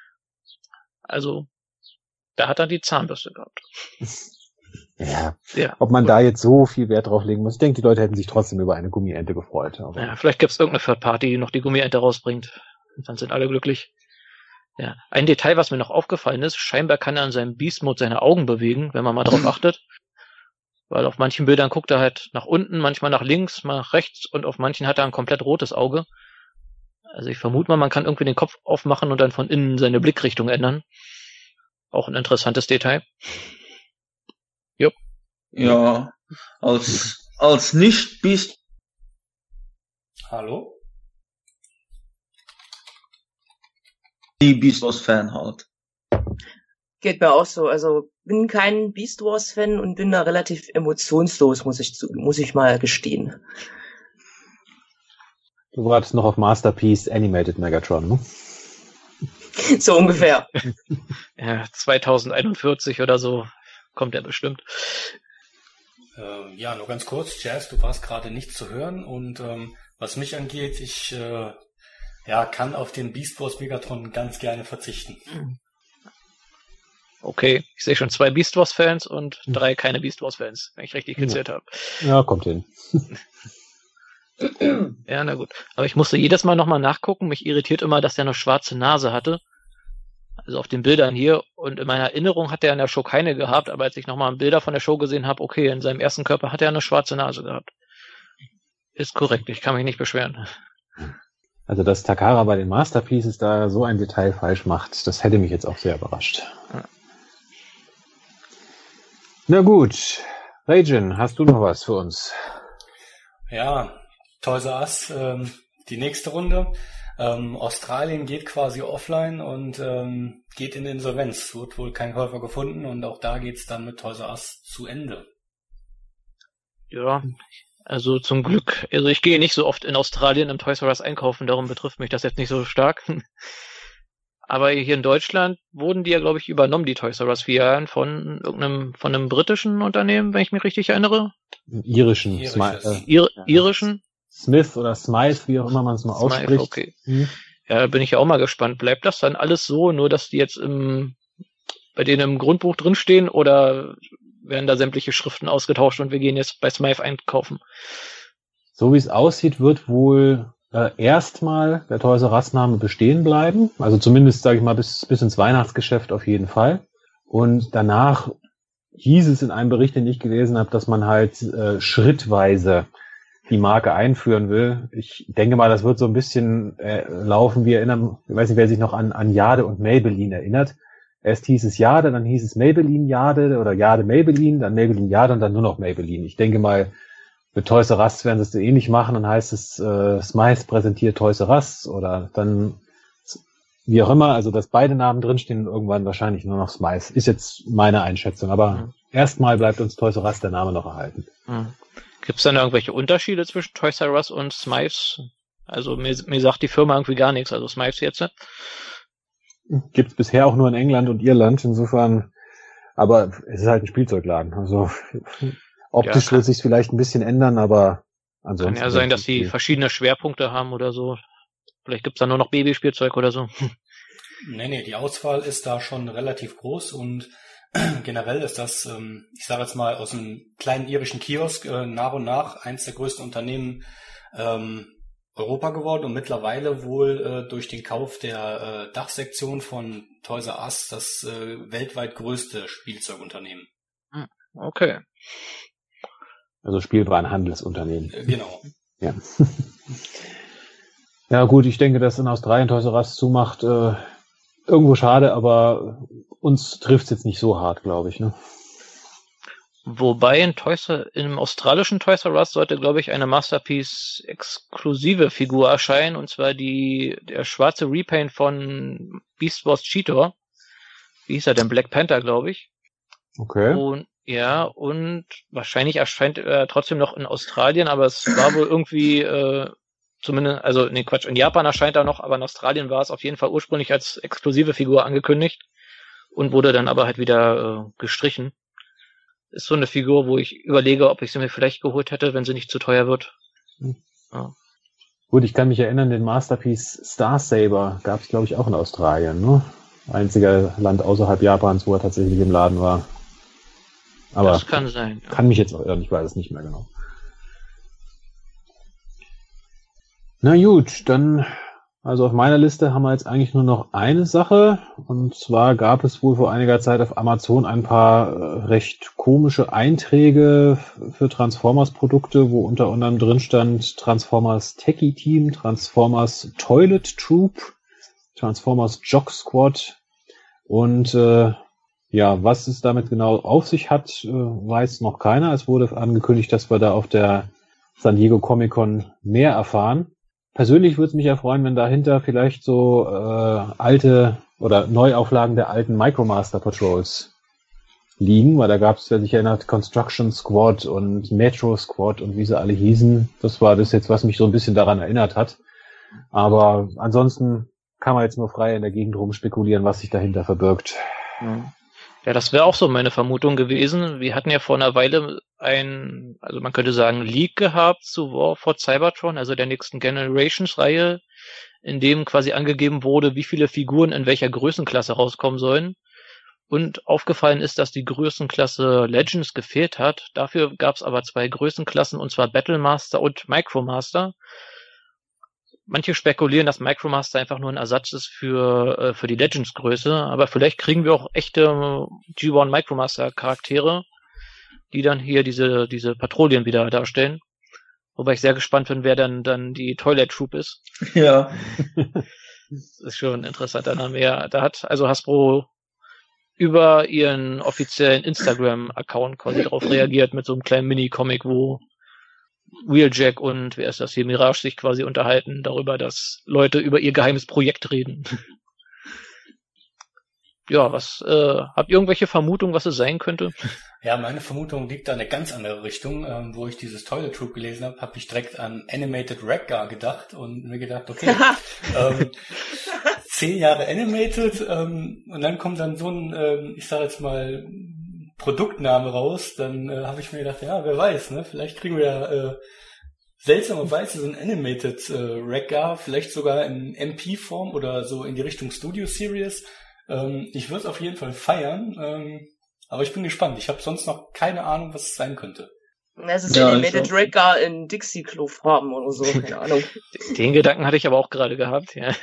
Also, da hat er die Zahnbürste gehabt. Ja, ob man da jetzt so viel Wert drauf legen muss. Ich denke, die Leute hätten sich trotzdem über eine Gummiente gefreut. Aber ja, vielleicht gibt's irgendeine Third Party, die noch die Gummiente rausbringt. Und dann sind alle glücklich. Ja, ein Detail, was mir noch aufgefallen ist, scheinbar kann er an seinem Beast Mode seine Augen bewegen, wenn man mal drauf achtet. Weil auf manchen Bildern guckt er halt nach unten, manchmal nach links, mal nach rechts und auf manchen hat er ein komplett rotes Auge. Also ich vermute mal, man kann irgendwie den Kopf aufmachen und dann von innen seine Blickrichtung ändern. Auch ein interessantes Detail. Jupp. Ja, als Nicht-Beast. Hallo? Die Beast Wars Fan halt. Geht mir auch so. Also bin kein Beast Wars Fan und bin da relativ emotionslos, muss ich mal gestehen. Du wartest noch auf Masterpiece Animated Megatron, ne? So ungefähr. Ja, 2041 oder so kommt er bestimmt. Ja, nur ganz kurz, Jazz, du warst gerade nicht zu hören und was mich angeht, ich kann auf den Beast Wars Megatron ganz gerne verzichten. Okay, ich sehe schon 2 Beast Wars Fans und 3 keine Beast Wars Fans, wenn ich richtig gezählt habe. Ja, kommt hin. Ja, na gut. Aber ich musste jedes Mal nochmal nachgucken. Mich irritiert immer, dass der eine schwarze Nase hatte. Also auf den Bildern hier. Und in meiner Erinnerung hat er in der Show keine gehabt. Aber als ich nochmal Bilder von der Show gesehen habe, okay, in seinem ersten Körper hat er eine schwarze Nase gehabt. Ist korrekt, ich kann mich nicht beschweren. Also, dass Takara bei den Masterpieces da so ein Detail falsch macht, das hätte mich jetzt auch sehr überrascht. Ja. Na gut. Reijin, hast du noch was für uns? Ja, Toys R Us, die nächste Runde. Australien geht quasi offline und geht in Insolvenz. Wird wohl kein Käufer gefunden und auch da geht's dann mit Toys R Us zu Ende. Ja, also zum Glück. Also ich gehe nicht so oft in Australien im Toys R Us einkaufen, darum betrifft mich das jetzt nicht so stark. Aber hier in Deutschland wurden die ja, glaube ich, übernommen, die Toys R Us Filialen von einem britischen Unternehmen, wenn ich mich richtig erinnere. Irischen. Irischen? Smith oder Smythe, wie auch immer man es mal ausspricht. Okay. Ja, da bin ich ja auch mal gespannt. Bleibt das dann alles so, nur dass die jetzt bei denen im Grundbuch drinstehen oder werden da sämtliche Schriften ausgetauscht und wir gehen jetzt bei Smythe einkaufen? So wie es aussieht, wird wohl erstmal der Toys R Us Name bestehen bleiben. Also zumindest, sage ich mal, bis ins Weihnachtsgeschäft auf jeden Fall. Und danach hieß es in einem Bericht, den ich gelesen habe, dass man halt schrittweise die Marke einführen will. Ich denke mal, das wird so ein bisschen laufen. Wir erinnern, ich weiß nicht, wer sich noch an Jade und Maybelline erinnert. Erst hieß es Jade, dann hieß es Maybelline Jade oder Jade Maybelline, dann Maybelline Jade und dann nur noch Maybelline. Ich denke mal, mit Toys R Us werden sie es so ähnlich machen. Dann heißt es, Smythe präsentiert Toys R Us oder dann wie auch immer. Also, dass beide Namen drinstehen und irgendwann wahrscheinlich nur noch Smythe. Ist jetzt meine Einschätzung. Aber erstmal bleibt uns Toys R Us der Name noch erhalten. Gibt es dann irgendwelche Unterschiede zwischen Toys R Us und Smythe? Also mir sagt die Firma irgendwie gar nichts. Also Smythe jetzt. Gibt's bisher auch nur in England und Irland. Insofern, aber es ist halt ein Spielzeugladen. Also optisch wird sich vielleicht ein bisschen ändern, aber ansonsten. Kann ja sein, dass die verschiedene Schwerpunkte haben oder so. Vielleicht gibt's da nur noch Babyspielzeug oder so. Nee, die Auswahl ist da schon relativ groß und generell ist das, ich sage jetzt mal, aus einem kleinen irischen Kiosk nach und nach eins der größten Unternehmen Europa geworden und mittlerweile wohl durch den Kauf der Dachsektion von Toys R Us das weltweit größte Spielzeugunternehmen. Okay. Also Spielwarenhandelsunternehmen. Genau. Ja. Ja gut, ich denke, dass in Australien Toys R Us zumacht, irgendwo schade, aber uns trifft's jetzt nicht so hart, glaube ich, ne? Wobei im australischen Toys R Us sollte, glaube ich, eine Masterpiece-exklusive Figur erscheinen, und zwar der schwarze Repaint von Beast Wars Cheetor. Wie hieß er denn? Black Panther, glaube ich. Okay. Und wahrscheinlich erscheint er trotzdem noch in Australien, aber es war wohl irgendwie in Japan erscheint er noch, aber in Australien war es auf jeden Fall ursprünglich als exklusive Figur angekündigt und wurde dann aber halt wieder gestrichen. Ist so eine Figur, wo ich überlege, ob ich sie mir vielleicht geholt hätte, wenn sie nicht zu teuer wird. Ja. Gut, ich kann mich erinnern, den Masterpiece Star Saber gab es, glaube ich, auch in Australien, ne? Einziger Land außerhalb Japans, wo er tatsächlich im Laden war. Aber das kann sein. Ja. Kann mich jetzt auch irren, ich weiß es nicht mehr genau. Na gut, dann, also auf meiner Liste haben wir jetzt eigentlich nur noch eine Sache. Und zwar gab es wohl vor einiger Zeit auf Amazon ein paar recht komische Einträge für Transformers-Produkte, wo unter anderem drin stand Transformers Techie Team, Transformers Toilet Troop, Transformers Jock Squad. Und was es damit genau auf sich hat, weiß noch keiner. Es wurde angekündigt, dass wir da auf der San Diego Comic-Con mehr erfahren. Persönlich würde es mich ja freuen, wenn dahinter vielleicht so alte oder Neuauflagen der alten Micromaster Patrols liegen, weil da gab es, wer sich erinnert, Construction Squad und Metro Squad und wie sie alle hießen. Das war das jetzt, was mich so ein bisschen daran erinnert hat. Aber ansonsten kann man jetzt nur frei in der Gegend rumspekulieren, was sich dahinter verbirgt. Ja, das wäre auch so meine Vermutung gewesen. Wir hatten ja vor einer Weile also man könnte sagen, Leak gehabt zu War for Cybertron, also der nächsten Generations-Reihe, in dem quasi angegeben wurde, wie viele Figuren in welcher Größenklasse rauskommen sollen. Und aufgefallen ist, dass die Größenklasse Legends gefehlt hat. Dafür gab es aber 2 Größenklassen, und zwar Battlemaster und Micromaster. Manche spekulieren, dass Micromaster einfach nur ein Ersatz ist für die Legends-Größe, aber vielleicht kriegen wir auch echte G1 Micromaster-Charaktere, die dann hier diese Patrouillen wieder darstellen. Wobei ich sehr gespannt bin, wer dann die Toilet Troop ist. Ja. Das ist schon ein interessanter Name. Da hat also Hasbro über ihren offiziellen Instagram-Account quasi darauf reagiert mit so einem kleinen Mini-Comic, wo Wheeljack und wer ist das hier, Mirage sich quasi unterhalten darüber, dass Leute über ihr geheimes Projekt reden. Ja, habt ihr irgendwelche Vermutungen, was es sein könnte? Ja, meine Vermutung liegt da in eine ganz andere Richtung. Wo ich dieses Toilet Troop gelesen habe ich direkt an Animated Wreck-Gar gedacht und mir gedacht, okay, 10 Jahre Animated und dann kommt dann so ein, ich sag jetzt mal, Produktname raus, dann habe ich mir gedacht, ja, wer weiß, ne? Vielleicht kriegen wir ja seltsamerweise so ein Animated Wreck-Gar, vielleicht sogar in MP-Form oder so in die Richtung Studio Series. Ich würde es auf jeden Fall feiern, aber ich bin gespannt. Ich habe sonst noch keine Ahnung, was es sein könnte. Es ist Animated Wreck-Gar in Dixie-Klo-Farben oder so, keine Ahnung. Den Gedanken hatte ich aber auch gerade gehabt, ja.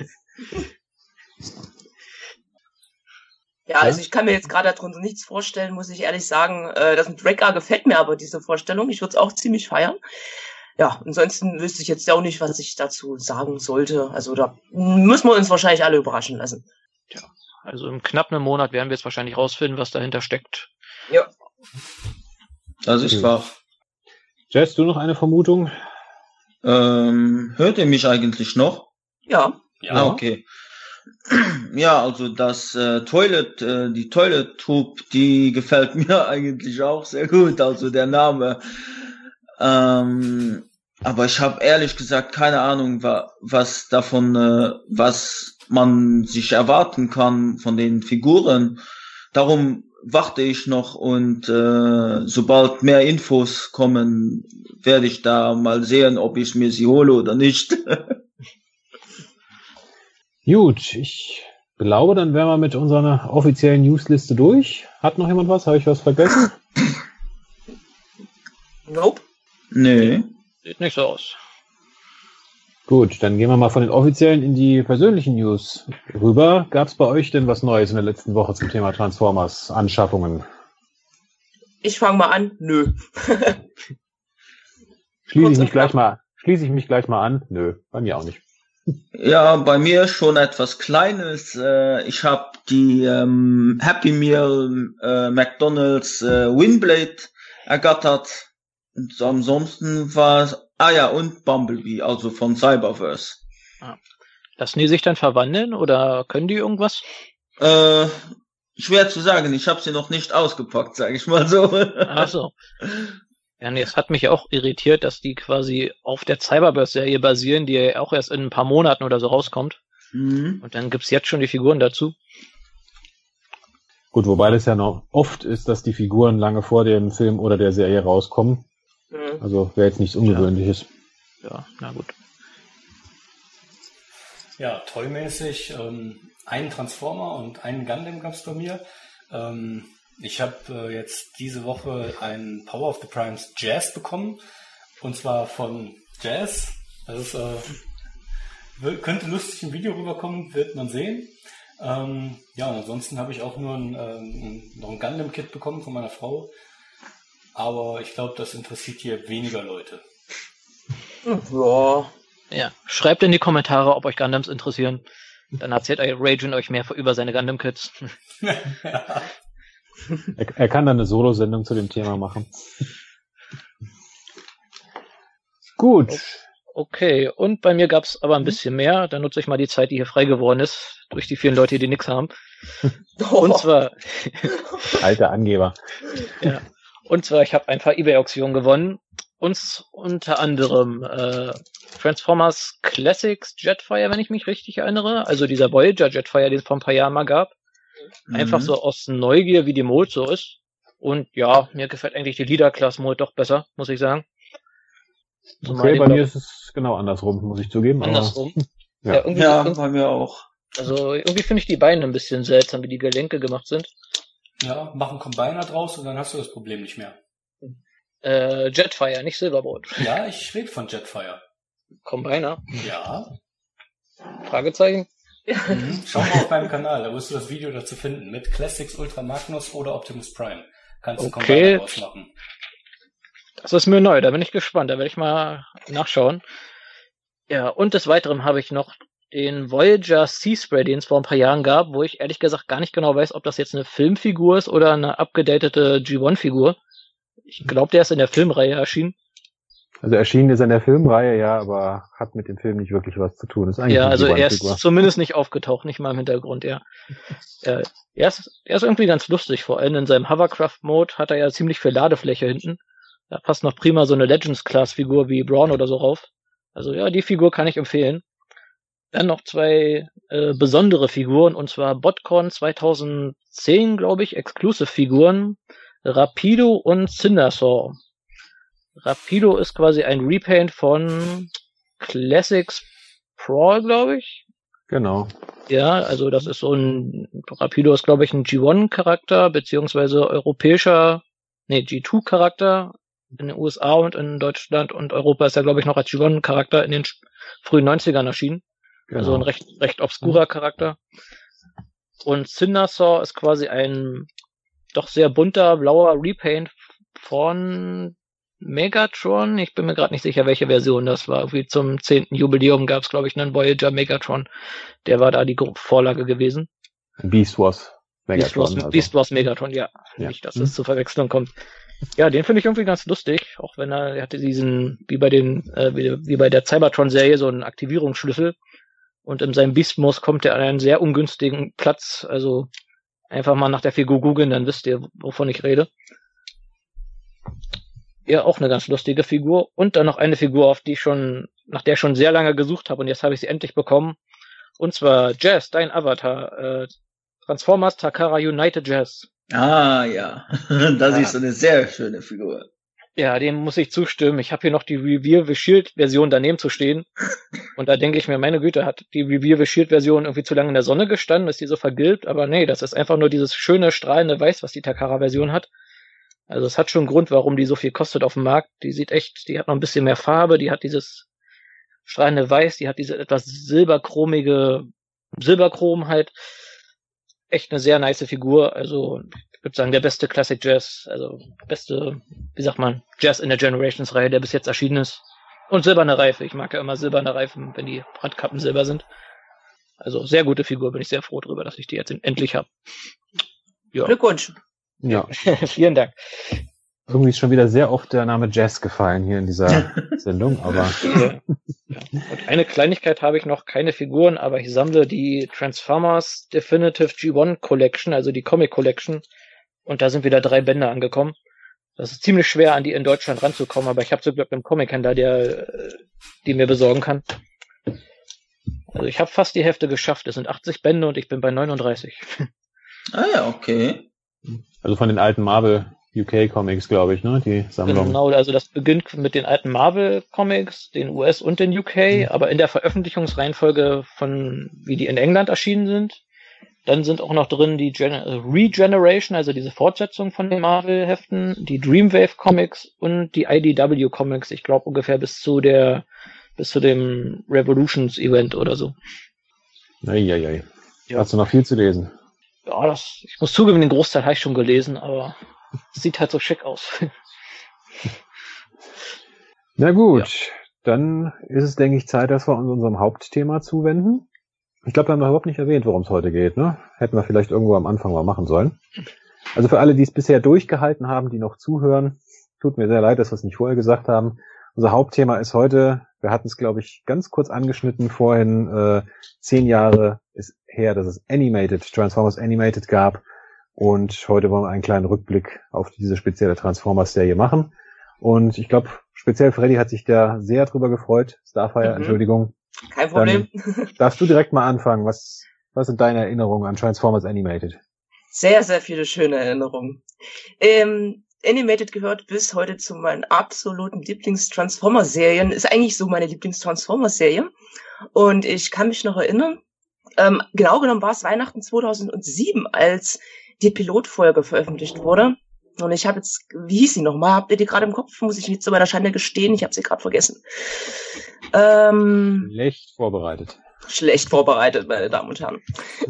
Ja, also ich kann mir jetzt gerade darunter nichts vorstellen, muss ich ehrlich sagen. Das mit Wreck-Gar gefällt mir aber, diese Vorstellung. Ich würde es auch ziemlich feiern. Ja, ansonsten wüsste ich jetzt auch nicht, was ich dazu sagen sollte. Also da müssen wir uns wahrscheinlich alle überraschen lassen. Ja, also im knapp einem Monat werden wir jetzt wahrscheinlich rausfinden, was dahinter steckt. Ja. Das ist wahr. Jess, du noch eine Vermutung? Hört ihr mich eigentlich noch? Ja. Ja, okay. Ja, also die Toilet Troop, die gefällt mir eigentlich auch sehr gut, also der Name. Aber ich habe ehrlich gesagt keine Ahnung, was man sich erwarten kann von den Figuren. Darum warte ich noch und sobald mehr Infos kommen, werde ich da mal sehen, ob ich mir sie hole oder nicht. Gut, ich glaube, dann wären wir mit unserer offiziellen Newsliste durch. Hat noch jemand was? Habe ich was vergessen? Nope. Nee. Sieht nicht so aus. Gut, dann gehen wir mal von den offiziellen in die persönlichen News rüber. Gab es bei euch denn was Neues in der letzten Woche zum Thema Transformers, Anschaffungen? Ich fange mal an. Nö. Schließe ich mich gleich mal an? Nö, bei mir auch nicht. Ja, bei mir schon etwas Kleines. Ich habe die Happy Meal McDonald's Windblade ergattert. Und ansonsten war und Bumblebee, also von Cyberverse. Lassen die sich dann verwandeln oder können die irgendwas? Schwer zu sagen, ich habe sie noch nicht ausgepackt, sage ich mal so. Ach so. Ja, nee, es hat mich auch irritiert, dass die quasi auf der Cyberverse-Serie basieren, die ja auch erst in ein paar Monaten oder so rauskommt. Mhm. Und dann gibt's jetzt schon die Figuren dazu. Gut, wobei das ja noch oft ist, dass die Figuren lange vor dem Film oder der Serie rauskommen. Mhm. Also wäre jetzt nichts Ungewöhnliches. Ja, na gut. Ja, toymäßig einen Transformer und einen Gundam gab's bei mir. Ich habe jetzt diese Woche einen Power of the Primes Jazz bekommen. Und zwar von Jazz. Das könnte lustig im Video rüberkommen, wird man sehen. Ja, und ansonsten habe ich auch nur noch ein Gundam-Kit bekommen von meiner Frau. Aber ich glaube, das interessiert hier weniger Leute. Ja. Ja, schreibt in die Kommentare, ob euch Gundams interessieren. Dann erzählt Raijin euch mehr über seine Gundam-Kits. Ja. Er kann dann eine Solo-Sendung zu dem Thema machen. Gut. Okay, und bei mir gab's aber ein bisschen mehr. Da nutze ich mal die Zeit, die hier frei geworden ist, durch die vielen Leute, die nix haben. Und zwar... Alter Angeber. Ja. Und zwar, ich habe ein paar eBay-Auktionen gewonnen. uns unter anderem Transformers Classics Jetfire, wenn ich mich richtig erinnere. Also dieser Voyager Jetfire, den es vor ein paar Jahren mal gab. Einfach so aus Neugier, wie die Mode so ist. Und ja, mir gefällt eigentlich die Leader-Class-Mode doch besser, muss ich sagen. Okay, bei mir ist es genau andersrum, muss ich zugeben. Andersrum? Ja, bei mir auch. Also irgendwie finde ich die Beine ein bisschen seltsam, wie die Gelenke gemacht sind. Ja, mach einen Combiner draus und dann hast du das Problem nicht mehr. Jetfire, nicht Silverbolt. Ja, ich rede von Jetfire. Combiner? Ja. Fragezeichen? Schau mal auf meinem Kanal, da wirst du das Video dazu finden. Mit Classics Ultra Magnus oder Optimus Prime. Kannst du Combiner draus machen. Das ist mir neu, da bin ich gespannt. Da werde ich mal nachschauen. Ja, und des Weiteren habe ich noch den Voyager Sea-Spray, den es vor ein paar Jahren gab, wo ich ehrlich gesagt gar nicht genau weiß, ob das jetzt eine Filmfigur ist oder eine abgedatete G1-Figur. Ich glaube, der ist in der Filmreihe erschienen. Also erschienen ist in der Filmreihe, ja, aber hat mit dem Film nicht wirklich was zu tun. Ist eigentlich ja, also er ist zumindest nicht aufgetaucht, nicht mal im Hintergrund, ja. Er ist irgendwie ganz lustig, vor allem in seinem Hovercraft-Mode hat er ja ziemlich viel Ladefläche hinten. Da passt noch prima so eine Legends-Class-Figur wie Brawn oder so rauf. Also ja, die Figur kann ich empfehlen. Dann noch zwei besondere Figuren, und zwar BotCon 2010, glaube ich, Exclusive-Figuren, Rapido und Cindersaw. Rapido ist quasi ein Repaint von Classics Brawl, glaube ich. Genau. Ja, also das ist so Rapido ist, glaube ich, ein G1-Charakter, beziehungsweise G2-Charakter in den USA und in Deutschland, und Europa ist ja, glaube ich, noch als G1-Charakter in den frühen 90ern erschienen. Genau. Also ein recht obskurer Charakter. Und Cindersaw ist quasi ein doch sehr bunter, blauer Repaint von Megatron. Ich bin mir gerade nicht sicher, welche Version das war. Irgendwie zum 10. Jubiläum gab es, glaube ich, einen Voyager Megatron. Der war da die Vorlage gewesen. Beast Wars Megatron. Beast Wars Megatron, ja. Nicht, dass es zu Verwechslung kommt. Ja, den finde ich irgendwie ganz lustig, auch wenn er hatte diesen, wie bei der Cybertron-Serie, so einen Aktivierungsschlüssel. Und in seinem Beast-Modus kommt er an einen sehr ungünstigen Platz. Also einfach mal nach der Figur googeln, dann wisst ihr, wovon ich rede. Ja, auch eine ganz lustige Figur. Und dann noch eine Figur, nach der ich schon sehr lange gesucht habe, und jetzt habe ich sie endlich bekommen. Und zwar Jazz, dein Avatar. Transformers Takara United Jazz. Ah, ja. Das ist eine sehr schöne Figur. Ja, dem muss ich zustimmen. Ich habe hier noch die Revere the Shield Version daneben zu stehen. Und da denke ich mir, meine Güte, hat die Revere the Shield Version irgendwie zu lange in der Sonne gestanden? Ist die so vergilbt? Aber nee, das ist einfach nur dieses schöne, strahlende Weiß, was die Takara Version hat. Also es hat schon einen Grund, warum die so viel kostet auf dem Markt. Die hat noch ein bisschen mehr Farbe, die hat dieses strahlende Weiß, die hat diese etwas silberchromige Silberchrom halt. Echt eine sehr nice Figur. Also ich würde sagen, der beste Classic Jazz, also beste, Jazz in der Generations-Reihe, der bis jetzt erschienen ist. Und silberne Reife. Ich mag ja immer silberne Reifen, wenn die Randkappen silber sind. Also sehr gute Figur, bin ich sehr froh drüber, dass ich die jetzt endlich habe. Ja. Glückwunsch. Ja. Vielen Dank. Irgendwie ist schon wieder sehr oft der Name Jazz gefallen hier in dieser Sendung, aber. Ja. Und eine Kleinigkeit habe ich noch, keine Figuren, aber ich sammle die Transformers Definitive G1 Collection, also die Comic Collection. Und da sind wieder 3 Bände angekommen. Das ist ziemlich schwer, an die in Deutschland ranzukommen, aber ich habe zum Glück einen Comic-Händler, der die mir besorgen kann. Also ich habe fast die Hälfte geschafft. Es sind 80 Bände und ich bin bei 39. Ah ja, okay. Also von den alten Marvel UK Comics, glaube ich, ne? Die Sammlung. Genau, also das beginnt mit den alten Marvel Comics, den US und den UK, aber in der Veröffentlichungsreihenfolge von, wie die in England erschienen sind. Dann sind auch noch drin die Regeneration, also diese Fortsetzung von den Marvel-Heften, die Dreamwave Comics und die IDW Comics, ich glaube ungefähr bis zu dem Revolutions-Event oder so. Eieiei. Ja. Hast du noch viel zu lesen? Ja, ich muss zugeben, den Großteil habe ich schon gelesen, aber es sieht halt so schick aus. Na gut, Dann ist es, denke ich, Zeit, dass wir uns unserem Hauptthema zuwenden. Ich glaube, wir haben noch überhaupt nicht erwähnt, worum es heute geht, ne? Hätten wir vielleicht irgendwo am Anfang mal machen sollen. Also für alle, die es bisher durchgehalten haben, die noch zuhören, tut mir sehr leid, dass wir es nicht vorher gesagt haben. Unser Hauptthema ist heute, wir hatten es, glaube ich, ganz kurz angeschnitten vorhin, 10 Jahre ist her, dass es Transformers Animated gab. Und heute wollen wir einen kleinen Rückblick auf diese spezielle Transformers-Serie machen. Und ich glaube, speziell Freddy hat sich da sehr drüber gefreut. Starfire, Entschuldigung. Kein Problem. Dann darfst du direkt mal anfangen. Was sind deine Erinnerungen an Transformers Animated? Sehr, sehr viele schöne Erinnerungen. Animated gehört bis heute zu meinen absoluten Lieblings-Transformers-Serien. Ist eigentlich so meine Lieblings-Transformers-Serie. Und ich kann mich noch erinnern, genau genommen war es Weihnachten 2007, als die Pilotfolge veröffentlicht wurde. Und ich habe jetzt, wie hieß sie nochmal? Habt ihr die gerade im Kopf? Muss ich nicht zu meiner Schande gestehen, ich habe sie gerade vergessen. Schlecht vorbereitet. Schlecht vorbereitet, meine Damen und Herren.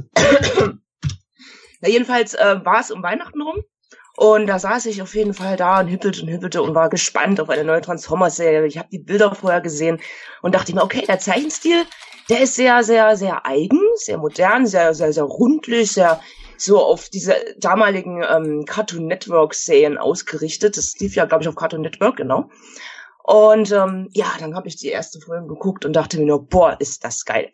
Na, jedenfalls war es um Weihnachten rum. Und da saß ich auf jeden Fall da und hippelte und war gespannt auf eine neue Transformers-Serie. Ich habe die Bilder vorher gesehen und dachte mir, okay, der Zeichenstil, der ist sehr, sehr, sehr eigen, sehr modern, sehr, sehr, sehr rundlich, sehr so auf diese damaligen Cartoon Network-Serien ausgerichtet. Das lief ja, glaube ich, auf Cartoon Network, genau. Und ja, dann habe ich die erste Folge geguckt und dachte mir nur, boah, ist das geil.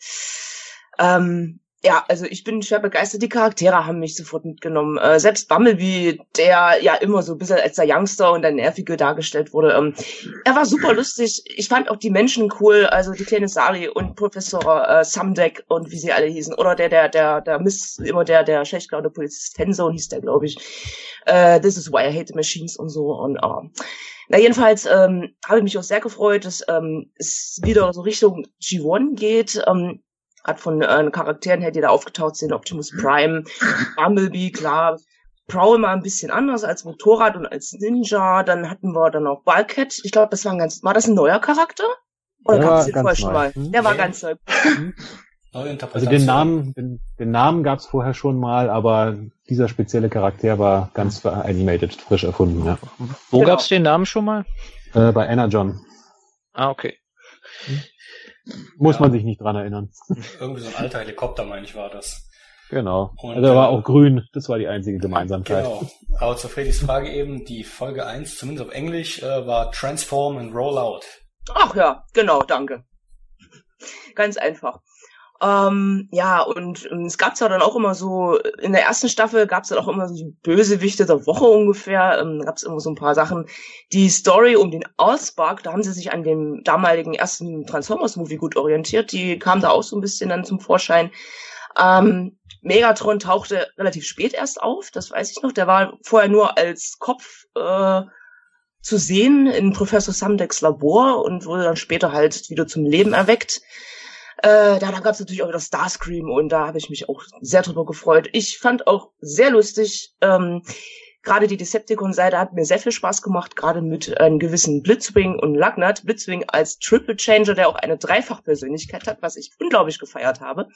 Ja, also ich bin schwer begeistert. Die Charaktere haben mich sofort mitgenommen. Selbst Bumblebee, der ja immer so ein bisschen als der Youngster und der Nervige dargestellt wurde, er war super lustig. Ich fand auch die Menschen cool, also die kleine Sari und Professor Sumdeck und wie sie alle hießen. Oder der schlecht gelaunte Polizist Tenzo hieß der, glaube ich. This is why I hate the machines und so. Und na jedenfalls habe ich mich auch sehr gefreut, dass es wieder so Richtung G1 geht. Hat von Charakteren her, die da aufgetaucht sind, Optimus Prime, Bumblebee, klar, Prowl mal ein bisschen anders als Motorrad und als Ninja. Dann hatten wir dann auch Bulkhead. Ich glaube, war das ein neuer Charakter? Oder gab es den vorher schon mal? Der war ganz neu. Also den Namen gab es vorher schon mal, aber dieser spezielle Charakter war ganz für Animated frisch erfunden. Ja. Wo gab es den Namen schon mal? Bei Energon. Ah, okay. Muss man sich nicht dran erinnern. Irgendwie so ein alter Helikopter, meine ich, war das. Genau. Und, also er war auch grün. Das war die einzige Gemeinsamkeit. Genau. Aber zu Fredis Frage eben, die Folge 1, zumindest auf Englisch, war Transform and Rollout. Ach ja, genau, danke. Ganz einfach. Ja, und es gab zwar dann auch immer so, in der ersten Staffel gab es dann auch immer so die Bösewichte der Woche ungefähr, gab es immer so ein paar Sachen. Die Story um den Allspark, da haben sie sich an dem damaligen ersten Transformers-Movie gut orientiert, die kam da auch so ein bisschen dann zum Vorschein. Megatron tauchte relativ spät erst auf, das weiß ich noch, der war vorher nur als Kopf zu sehen in Professor Sumdecks Labor und wurde dann später halt wieder zum Leben erweckt. Dann gab es natürlich auch wieder Starscream und da habe ich mich auch sehr drüber gefreut. Ich fand auch sehr lustig, gerade die Decepticon-Seite hat mir sehr viel Spaß gemacht, gerade mit einem gewissen Blitzwing und Lugnut. Blitzwing als Triple Changer, der auch eine Dreifachpersönlichkeit hat, was ich unglaublich gefeiert habe.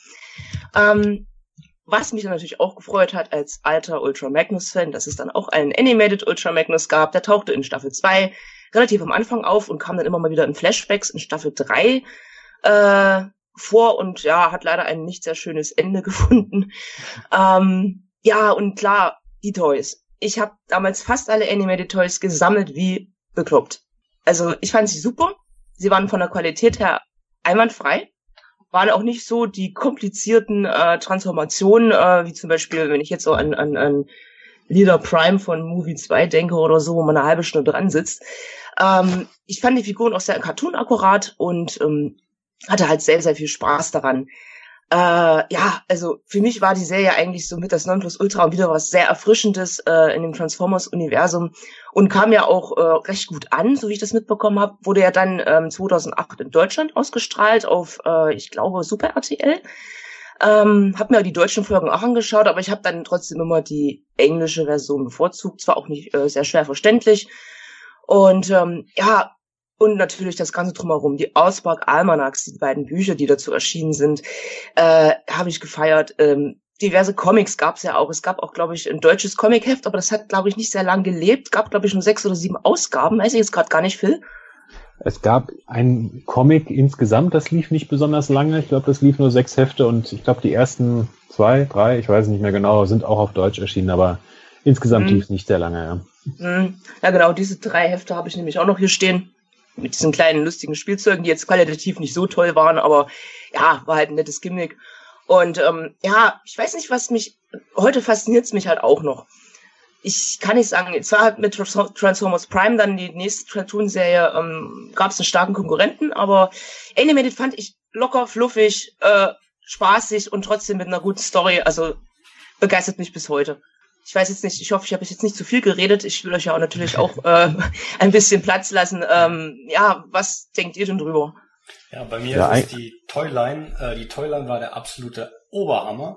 Was mich dann natürlich auch gefreut hat als alter Ultra Magnus-Fan, dass es dann auch einen Animated Ultra Magnus gab. Der tauchte in Staffel 2 relativ am Anfang auf und kam dann immer mal wieder in Flashbacks in Staffel 3 vor und ja, hat leider ein nicht sehr schönes Ende gefunden. Ja, und klar, die Toys. Ich habe damals fast alle Animated Toys gesammelt wie bekloppt. Also ich fand sie super. Sie waren von der Qualität her einwandfrei. Waren auch nicht so die komplizierten Transformationen, wie zum Beispiel, wenn ich jetzt so an Leader Prime von Movie 2 denke oder so, wo man eine halbe Stunde dran sitzt. Ich fand die Figuren auch sehr cartoon-akkurat und hatte halt sehr, sehr viel Spaß daran. Ja, also für mich war die Serie eigentlich so mit das Nonplusultra und wieder was sehr Erfrischendes in dem Transformers-Universum und kam ja auch recht gut an, so wie ich das mitbekommen habe. Wurde ja dann 2008 in Deutschland ausgestrahlt auf, ich glaube, Super RTL. Hab mir die deutschen Folgen auch angeschaut, aber ich habe dann trotzdem immer die englische Version bevorzugt. Zwar auch nicht sehr schwer verständlich. Und ja, und natürlich das Ganze drumherum, die Allspark Almanachs, die beiden Bücher, die dazu erschienen sind, habe ich gefeiert. Diverse Comics gab es ja auch. Es gab auch, glaube ich, ein deutsches Comicheft, aber das hat, glaube ich, nicht sehr lang gelebt. Gab, glaube ich, nur 6 oder 7 Ausgaben. Weiß ich jetzt gerade gar nicht, Phil. Es gab ein Comic insgesamt, das lief nicht besonders lange. Ich glaube, das lief nur 6 Hefte und ich glaube, die ersten 2, 3, ich weiß nicht mehr genau, sind auch auf Deutsch erschienen, aber insgesamt lief es nicht sehr lange. Ja. Ja, genau, diese 3 Hefte habe ich nämlich auch noch hier stehen. Mit diesen kleinen lustigen Spielzeugen, die jetzt qualitativ nicht so toll waren, aber ja, war halt ein nettes Gimmick. Und ja, ich weiß nicht, heute fasziniert es mich halt auch noch. ich kann nicht sagen, es war halt mit Transformers Prime dann die nächste Cartoon-Serie, gab es einen starken Konkurrenten, aber Animated fand ich locker, fluffig, spaßig und trotzdem mit einer guten Story, also begeistert mich bis heute. Ich weiß jetzt nicht, ich hoffe, ich habe jetzt nicht zu viel geredet, ich will euch ja auch natürlich auch ein bisschen Platz lassen. Ja, was denkt ihr denn drüber? Ja, bei mir ist die Toyline war der absolute Oberhammer.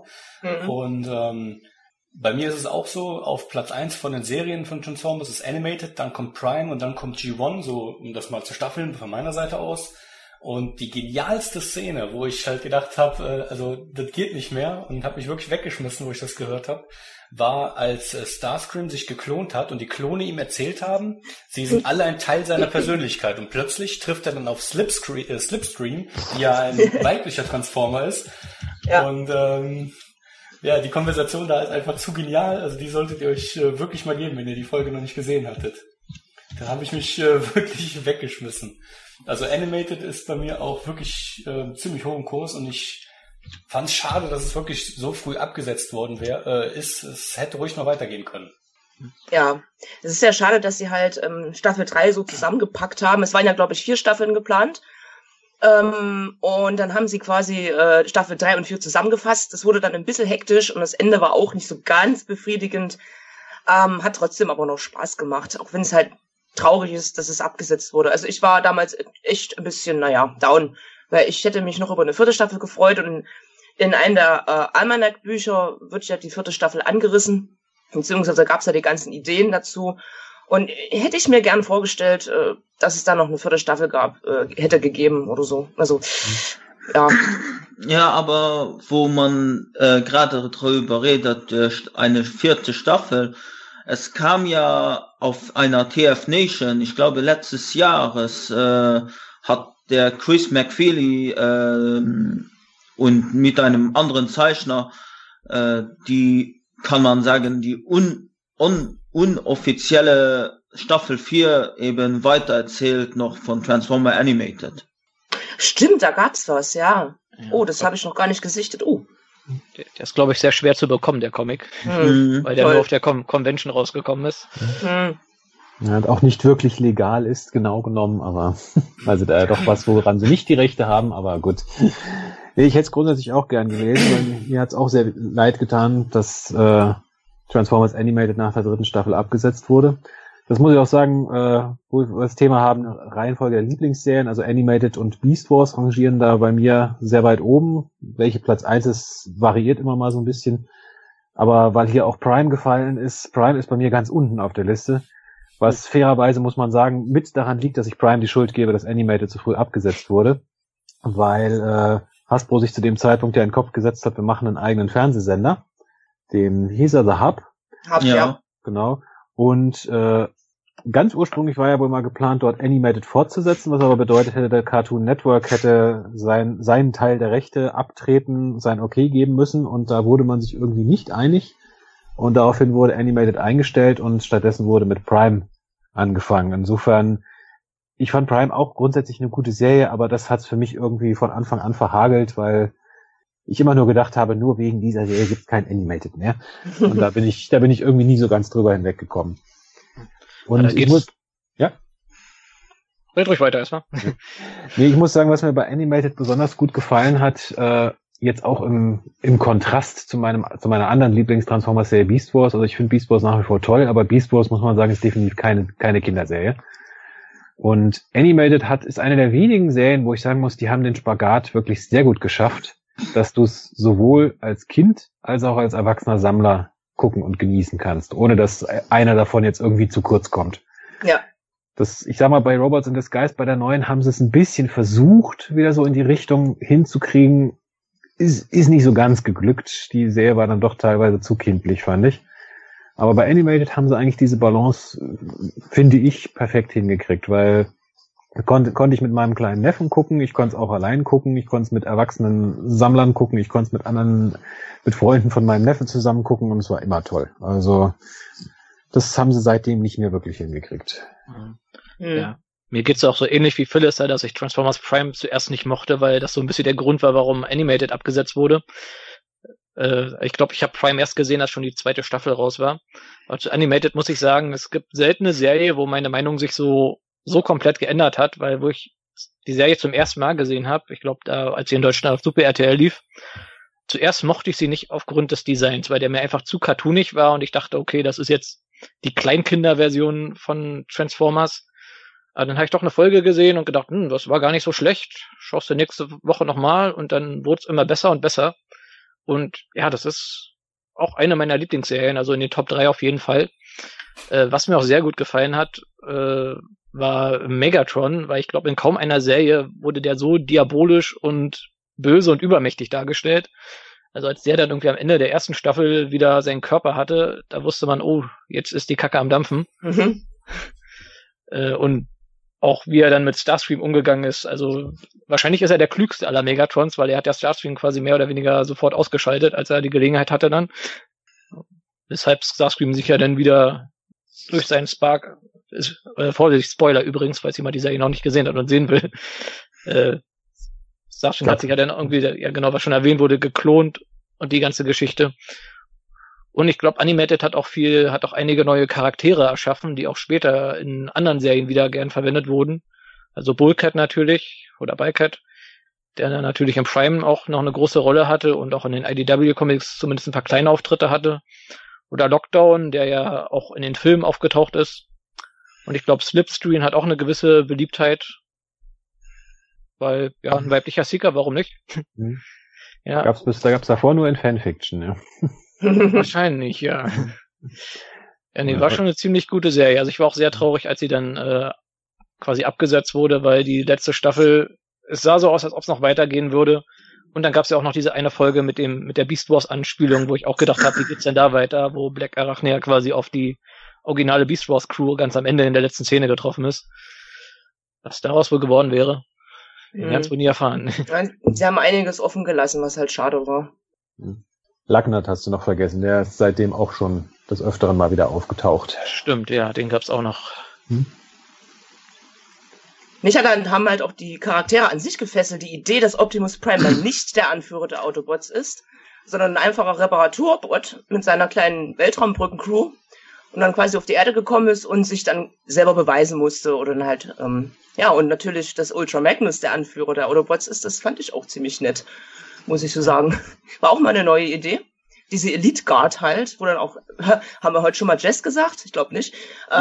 Und bei mir ist es auch so, auf Platz 1 von den Serien von Transformers ist Animated, dann kommt Prime und dann kommt G1, so um das mal zu staffeln von meiner Seite aus. Und die genialste Szene, wo ich halt gedacht habe, also das geht nicht mehr und habe mich wirklich weggeschmissen, wo ich das gehört habe, war, als Starscream sich geklont hat und die Klone ihm erzählt haben, sie sind alle ein Teil seiner Persönlichkeit. Und plötzlich trifft er dann auf Slipstream, die ja ein weiblicher Transformer ist. Ja. Und ja, die Konversation da ist einfach zu genial. Also die solltet ihr euch wirklich mal geben, wenn ihr die Folge noch nicht gesehen hattet. Da habe ich mich wirklich weggeschmissen. Also Animated ist bei mir auch wirklich ziemlich hoch im Kurs und ich fand es schade, dass es wirklich so früh abgesetzt worden ist. Es hätte ruhig noch weitergehen können. Ja, es ist ja schade, dass sie halt Staffel 3 so zusammengepackt haben. Es waren ja, glaube ich, 4 Staffeln geplant. Und dann haben sie quasi Staffel 3 und 4 zusammengefasst. Das wurde dann ein bisschen hektisch und das Ende war auch nicht so ganz befriedigend. Hat trotzdem aber noch Spaß gemacht, auch wenn es halt traurig ist, dass es abgesetzt wurde. Also ich war damals echt ein bisschen, down, weil ich hätte mich noch über eine 4. Staffel gefreut und in einem der Almanac-Bücher wird ja die 4. Staffel angerissen, beziehungsweise gab es ja die ganzen Ideen dazu. Und hätte ich mir gern vorgestellt, dass es da noch eine 4. Staffel hätte gegeben oder so. Also, ja. Ja, aber wo man gerade darüber redet, eine 4. Staffel, es kam ja auf einer TF Nation, ich glaube letztes Jahres, hat der Chris McFeely und mit einem anderen Zeichner die, kann man sagen, die unoffizielle Staffel 4 eben weitererzählt noch von Transformer Animated. Stimmt, da gab's was, ja. Oh, das habe ich noch gar nicht gesichtet. Oh. Der ist, glaube ich, sehr schwer zu bekommen, der Comic. Weil der nur auf der Convention rausgekommen ist. Ja, und auch nicht wirklich legal ist, genau genommen, aber also da doch was, woran sie nicht die Rechte haben, aber gut. Nee, ich hätte es grundsätzlich auch gern gelesen, weil mir hat es auch sehr leid getan, dass Transformers Animated nach der 3. Staffel abgesetzt wurde. Das muss ich auch sagen, wo wir das Thema haben, Reihenfolge der Lieblingsserien, also Animated und Beast Wars rangieren da bei mir sehr weit oben. Welche Platz 1 ist, variiert immer mal so ein bisschen. Aber weil hier auch Prime gefallen ist, Prime ist bei mir ganz unten auf der Liste. Was fairerweise, muss man sagen, mit daran liegt, dass ich Prime die Schuld gebe, dass Animated zu früh abgesetzt wurde. Weil Hasbro sich zu dem Zeitpunkt ja in den Kopf gesetzt hat, wir machen einen eigenen Fernsehsender. Den hieß er The Hub. Ja. Genau. Und ganz ursprünglich war ja wohl mal geplant, dort Animated fortzusetzen, was aber bedeutet hätte, der Cartoon Network hätte seinen Teil der Rechte abtreten, sein Okay geben müssen und da wurde man sich irgendwie nicht einig und daraufhin wurde Animated eingestellt und stattdessen wurde mit Prime angefangen. Insofern, ich fand Prime auch grundsätzlich eine gute Serie, aber das hat's für mich irgendwie von Anfang an verhagelt, weil ich immer nur gedacht habe, nur wegen dieser Serie gibt's kein Animated mehr. Und da bin ich irgendwie nie so ganz drüber hinweggekommen. Und ich muss, ja? Red ruhig weiter erstmal. Nee, ich muss sagen, was mir bei Animated besonders gut gefallen hat, jetzt auch im Kontrast zu meiner anderen Lieblings-Transformers-Serie Beast Wars. Also ich finde Beast Wars nach wie vor toll, aber Beast Wars, muss man sagen, ist definitiv keine Kinderserie. Und Animated ist eine der wenigen Serien, wo ich sagen muss, die haben den Spagat wirklich sehr gut geschafft, dass du es sowohl als Kind als auch als erwachsener Sammler gucken und genießen kannst, ohne dass einer davon jetzt irgendwie zu kurz kommt. Ja. Ich sag mal, bei Robots in Disguise, bei der neuen, haben sie es ein bisschen versucht, wieder so in die Richtung hinzukriegen. Ist nicht so ganz geglückt. Die Serie war dann doch teilweise zu kindlich, fand ich. Aber bei Animated haben sie eigentlich diese Balance, finde ich, perfekt hingekriegt, weil konnte ich mit meinem kleinen Neffen gucken, ich konnte es auch allein gucken, ich konnte es mit erwachsenen Sammlern gucken, ich konnte es mit Freunden von meinem Neffen zusammen gucken und es war immer toll. Also das haben sie seitdem nicht mehr wirklich hingekriegt. Ja. Mir geht's auch so ähnlich wie Phyllis, dass ich Transformers Prime zuerst nicht mochte, weil das so ein bisschen der Grund war, warum Animated abgesetzt wurde. Ich glaube, ich habe Prime erst gesehen, als schon die 2. Staffel raus war. Also Animated muss ich sagen, es gibt selten eine Serie, wo meine Meinung sich so komplett geändert hat, weil wo ich die Serie zum ersten Mal gesehen habe, ich glaube, da als sie in Deutschland auf Super RTL lief, zuerst mochte ich sie nicht aufgrund des Designs, weil der mir einfach zu cartoonig war und ich dachte, okay, das ist jetzt die Kleinkinderversion von Transformers. Aber dann habe ich doch eine Folge gesehen und gedacht, das war gar nicht so schlecht. Schaust du nächste Woche nochmal und dann wurde es immer besser und besser. Und ja, das ist auch eine meiner Lieblingsserien, also in den Top 3 auf jeden Fall. Was mir auch sehr gut gefallen hat, war Megatron, weil ich glaube, in kaum einer Serie wurde der so diabolisch und böse und übermächtig dargestellt. Also als der dann irgendwie am Ende der ersten Staffel wieder seinen Körper hatte, da wusste man, oh, jetzt ist die Kacke am Dampfen. Mhm. Und auch wie er dann mit Starscream umgegangen ist. Also wahrscheinlich ist er der klügste aller Megatrons, weil er hat ja Starscream quasi mehr oder weniger sofort ausgeschaltet, als er die Gelegenheit hatte dann. Weshalb Starscream sich ja dann wieder durch seinen Spark, Vorsicht, Spoiler übrigens, falls jemand die Serie noch nicht gesehen hat und sehen will, Starscream hat sich ja dann irgendwie, ja genau, was schon erwähnt wurde, geklont und die ganze Geschichte. Und ich glaube, Animated hat auch einige neue Charaktere erschaffen, die auch später in anderen Serien wieder gern verwendet wurden. Also Bullcat natürlich, oder Bycat, der dann natürlich im Prime auch noch eine große Rolle hatte und auch in den IDW-Comics zumindest ein paar kleine Auftritte hatte. Oder Lockdown, der ja auch in den Filmen aufgetaucht ist. Und ich glaube, Slipstream hat auch eine gewisse Beliebtheit. Weil, ja, ein weiblicher Seeker, warum nicht? Mhm. Ja. Da gab's davor nur in Fanfiction, ja. Wahrscheinlich, ja. Ja, nee, war schon eine ziemlich gute Serie. Also ich war auch sehr traurig, als sie dann quasi abgesetzt wurde, weil die letzte Staffel, es sah so aus, als ob es noch weitergehen würde. Und dann gab's ja auch noch diese eine Folge mit der Beast Wars Anspielung, wo ich auch gedacht habe, wie geht's denn da weiter, wo Black Arachnia quasi auf die originale Beast Wars Crew ganz am Ende in der letzten Szene getroffen ist. Was daraus wohl geworden wäre, wir werden es wohl nie erfahren. Sie haben einiges offen gelassen, was halt schade war. Lagnat hast du noch vergessen, der ist seitdem auch schon des Öfteren mal wieder aufgetaucht. Stimmt, ja, den gab's auch noch. Mich haben halt auch die Charaktere an sich gefesselt. Die Idee, dass Optimus Prime dann nicht der Anführer der Autobots ist, sondern ein einfacher Reparaturbot mit seiner kleinen Weltraumbrücken-Crew und dann quasi auf die Erde gekommen ist und sich dann selber beweisen musste oder dann halt, und natürlich, dass Ultra Magnus der Anführer der Autobots ist, das fand ich auch ziemlich nett, muss ich so sagen. War auch mal eine neue Idee. Diese Elite Guard halt, wo dann auch, haben wir heute schon mal Jess gesagt? Ich glaube nicht.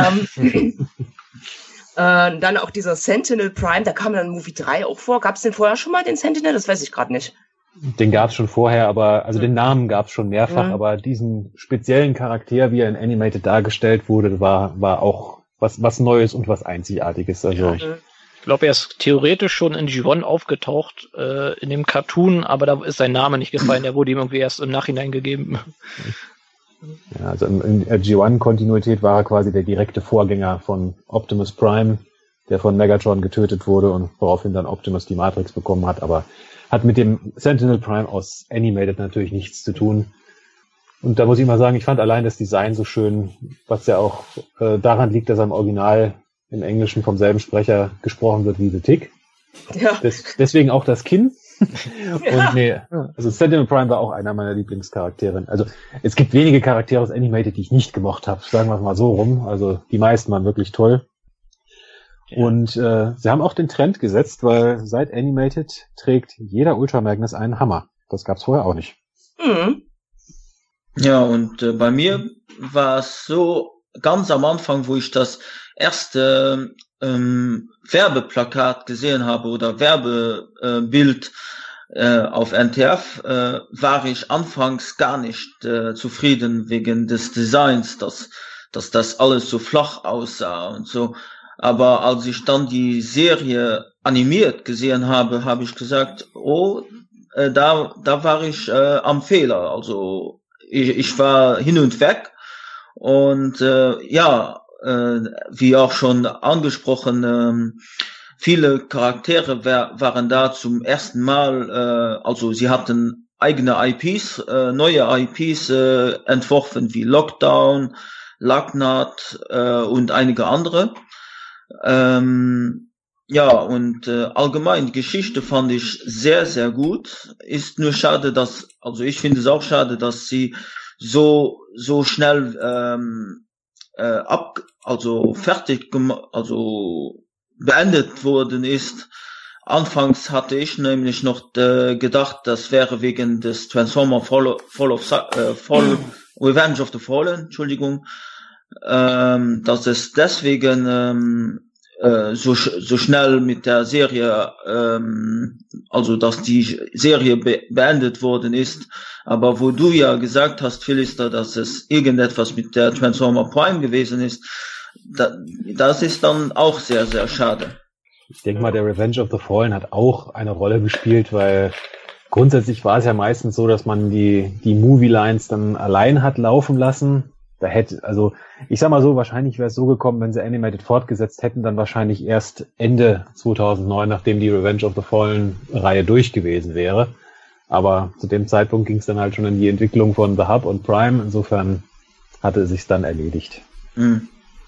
Dann auch dieser Sentinel Prime, da kam dann Movie 3 auch vor. Gab es den vorher schon mal, den Sentinel? Das weiß ich gerade nicht. Den gab es schon vorher, aber also den Namen gab es schon mehrfach, aber diesen speziellen Charakter, wie er in Animated dargestellt wurde, war auch was Neues und was Einzigartiges. Also ja, ich glaube, er ist theoretisch schon in G1 aufgetaucht, in dem Cartoon, aber da ist sein Name nicht gefallen, der wurde ihm irgendwie erst im Nachhinein gegeben. Ja, also in G1-Kontinuität war er quasi der direkte Vorgänger von Optimus Prime, der von Megatron getötet wurde und woraufhin dann Optimus die Matrix bekommen hat, aber hat mit dem Sentinel Prime aus Animated natürlich nichts zu tun. Und da muss ich mal sagen, ich fand allein das Design so schön, was ja auch daran liegt, dass er im Original im Englischen vom selben Sprecher gesprochen wird wie The Tick. Ja. Deswegen auch das Kinn. Ja. Und nee, also Sentinel Prime war auch einer meiner Lieblingscharaktere. Also es gibt wenige Charaktere aus Animated, die ich nicht gemocht habe, sagen wir es mal so rum. Also die meisten waren wirklich toll. Ja. Und sie haben auch den Trend gesetzt, weil seit Animated trägt jeder Ultra Magnus einen Hammer. Das gab's vorher auch nicht. Mhm. Ja, und bei mir war es so, ganz am Anfang, wo ich das erste Werbeplakat gesehen habe oder Werbebild auf NTF, war ich anfangs gar nicht zufrieden wegen des Designs, dass das alles so flach aussah und so. Aber als ich dann die Serie animiert gesehen habe, habe ich gesagt, da war ich am Fehler. Also ich war hin und weg. Und wie auch schon angesprochen, viele Charaktere waren da zum ersten Mal, also sie hatten eigene IPs, neue IPs entworfen wie Lockdown, Lagnat und einige andere. Ja, und allgemein, die Geschichte fand ich sehr, sehr gut. Ist nur schade, ich finde es auch schade, dass sie so schnell beendet worden ist. Anfangs hatte ich nämlich noch gedacht, das wäre wegen des Transformer Fall Revenge of the Fallen, Entschuldigung, dass es deswegen so schnell mit der Serie, dass die Serie beendet worden ist. Aber wo du ja gesagt hast, Philister, dass es irgendetwas mit der Transformer Prime gewesen ist, das ist dann auch sehr, sehr schade. Ich denke mal, der Revenge of the Fallen hat auch eine Rolle gespielt, weil grundsätzlich war es ja meistens so, dass man die Movie-Lines dann allein hat laufen lassen. Ich sag mal so, wahrscheinlich wäre es so gekommen, wenn sie Animated fortgesetzt hätten, dann wahrscheinlich erst Ende 2009, nachdem die Revenge of the Fallen Reihe durch gewesen wäre. Aber zu dem Zeitpunkt ging es dann halt schon in die Entwicklung von The Hub und Prime. Insofern hatte es sich dann erledigt. Mhm.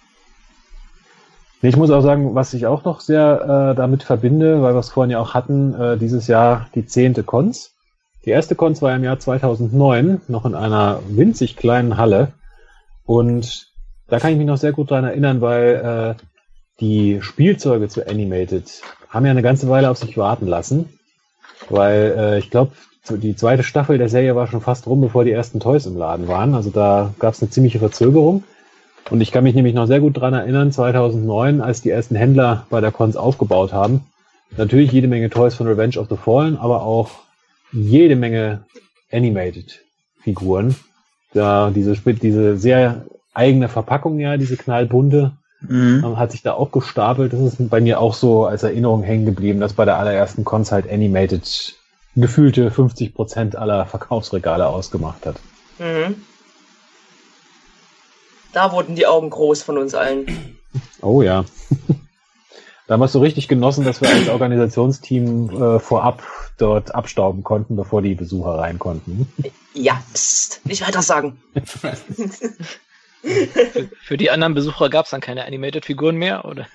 Ich muss auch sagen, was ich auch noch sehr damit verbinde, weil wir es vorhin ja auch hatten, dieses Jahr die 10. Cons. Die erste Cons war im Jahr 2009, noch in einer winzig kleinen Halle. Und da kann ich mich noch sehr gut dran erinnern, weil die Spielzeuge zu Animated haben ja eine ganze Weile auf sich warten lassen. Weil ich glaube, die zweite Staffel der Serie war schon fast rum, bevor die ersten Toys im Laden waren. Also da gab es eine ziemliche Verzögerung. Und ich kann mich nämlich noch sehr gut dran erinnern, 2009, als die ersten Händler bei der Cons aufgebaut haben. Natürlich jede Menge Toys von Revenge of the Fallen, aber auch jede Menge Animated-Figuren. Da diese sehr eigene Verpackung, ja, diese knallbunte, hat sich da auch gestapelt. Das ist bei mir auch so als Erinnerung hängen geblieben, dass bei der allerersten Cons halt Animated gefühlte 50% aller Verkaufsregale ausgemacht hat. Mhm. Da wurden die Augen groß von uns allen. Oh ja. Da haben wir es so richtig genossen, dass wir als Organisationsteam vorab dort abstauben konnten, bevor die Besucher rein konnten. Ja, pst, nicht weiter sagen. Für die anderen Besucher gab es dann keine Animated-Figuren mehr, oder?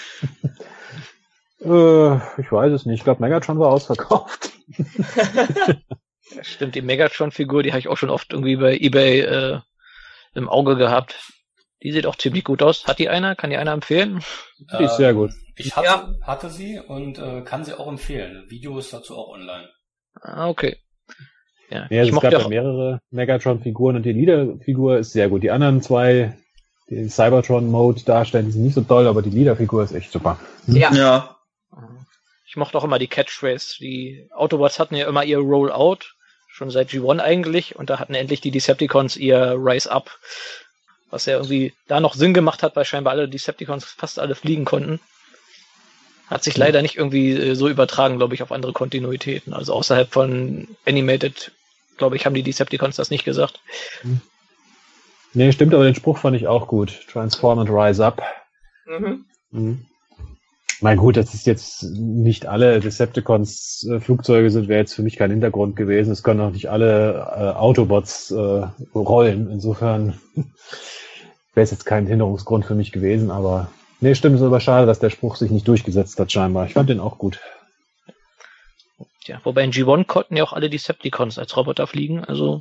Ich weiß es nicht. Ich glaube, Megatron war ausverkauft. Ja, stimmt, die Megatron-Figur, die habe ich auch schon oft irgendwie bei eBay im Auge gehabt. Die sieht auch ziemlich gut aus. Hat die einer? Kann die einer empfehlen? Die ist sehr gut. Ich hatte sie und kann sie auch empfehlen. Video ist dazu auch online. Ah, okay. Ja, es gab ja mehrere Megatron-Figuren und die Leader-Figur ist sehr gut. Die anderen zwei, die Cybertron-Mode darstellen, die sind nicht so toll, aber die Leader-Figur ist echt super. Ja. Ich mochte auch immer die Catchphrase. Die Autobots hatten ja immer ihr Rollout, schon seit G1 eigentlich, und da hatten endlich die Decepticons ihr Rise Up, was ja irgendwie da noch Sinn gemacht hat, weil scheinbar alle Decepticons fast alle fliegen konnten. Hat sich leider nicht irgendwie so übertragen, glaube ich, auf andere Kontinuitäten. Also außerhalb von Animated, glaube ich, haben die Decepticons das nicht gesagt. Nee, stimmt, aber den Spruch fand ich auch gut. Transform and Rise Up. Mhm. Mein gut, dass es jetzt nicht alle Decepticons Flugzeuge sind, wäre jetzt für mich kein Hintergrund gewesen. Es können auch nicht alle Autobots rollen. Insofern wäre es jetzt kein Hinderungsgrund für mich gewesen, aber nee, stimmt, es ist aber schade, dass der Spruch sich nicht durchgesetzt hat scheinbar. Ich fand den auch gut. Ja, wobei in G1 konnten ja auch alle Decepticons als Roboter fliegen, also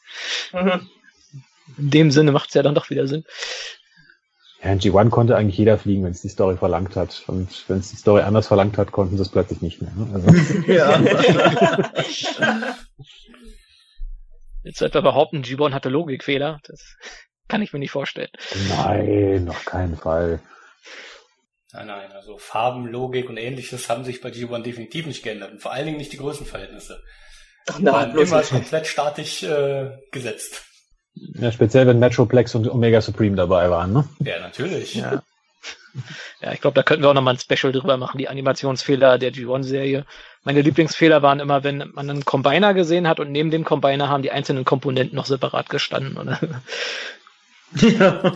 in dem Sinne macht es ja dann doch wieder Sinn. Ja, in G1 konnte eigentlich jeder fliegen, wenn es die Story verlangt hat. Und wenn es die Story anders verlangt hat, konnten sie es plötzlich nicht mehr. Ne? Also. Ja. Jetzt etwa behaupten, G1 hatte Logikfehler. Das kann ich mir nicht vorstellen. Nein, auf keinen Fall. Nein, also Farben, Logik und Ähnliches haben sich bei G1 definitiv nicht geändert. Und vor allen Dingen nicht die Größenverhältnisse. Nein, bloß immer komplett statisch gesetzt. Ja, speziell wenn Metroplex und Omega Supreme dabei waren, ne? Ja, natürlich. Ja, ich glaube, da könnten wir auch nochmal ein Special drüber machen, die Animationsfehler der G1-Serie. Meine Lieblingsfehler waren immer, wenn man einen Combiner gesehen hat und neben dem Combiner haben die einzelnen Komponenten noch separat gestanden, oder?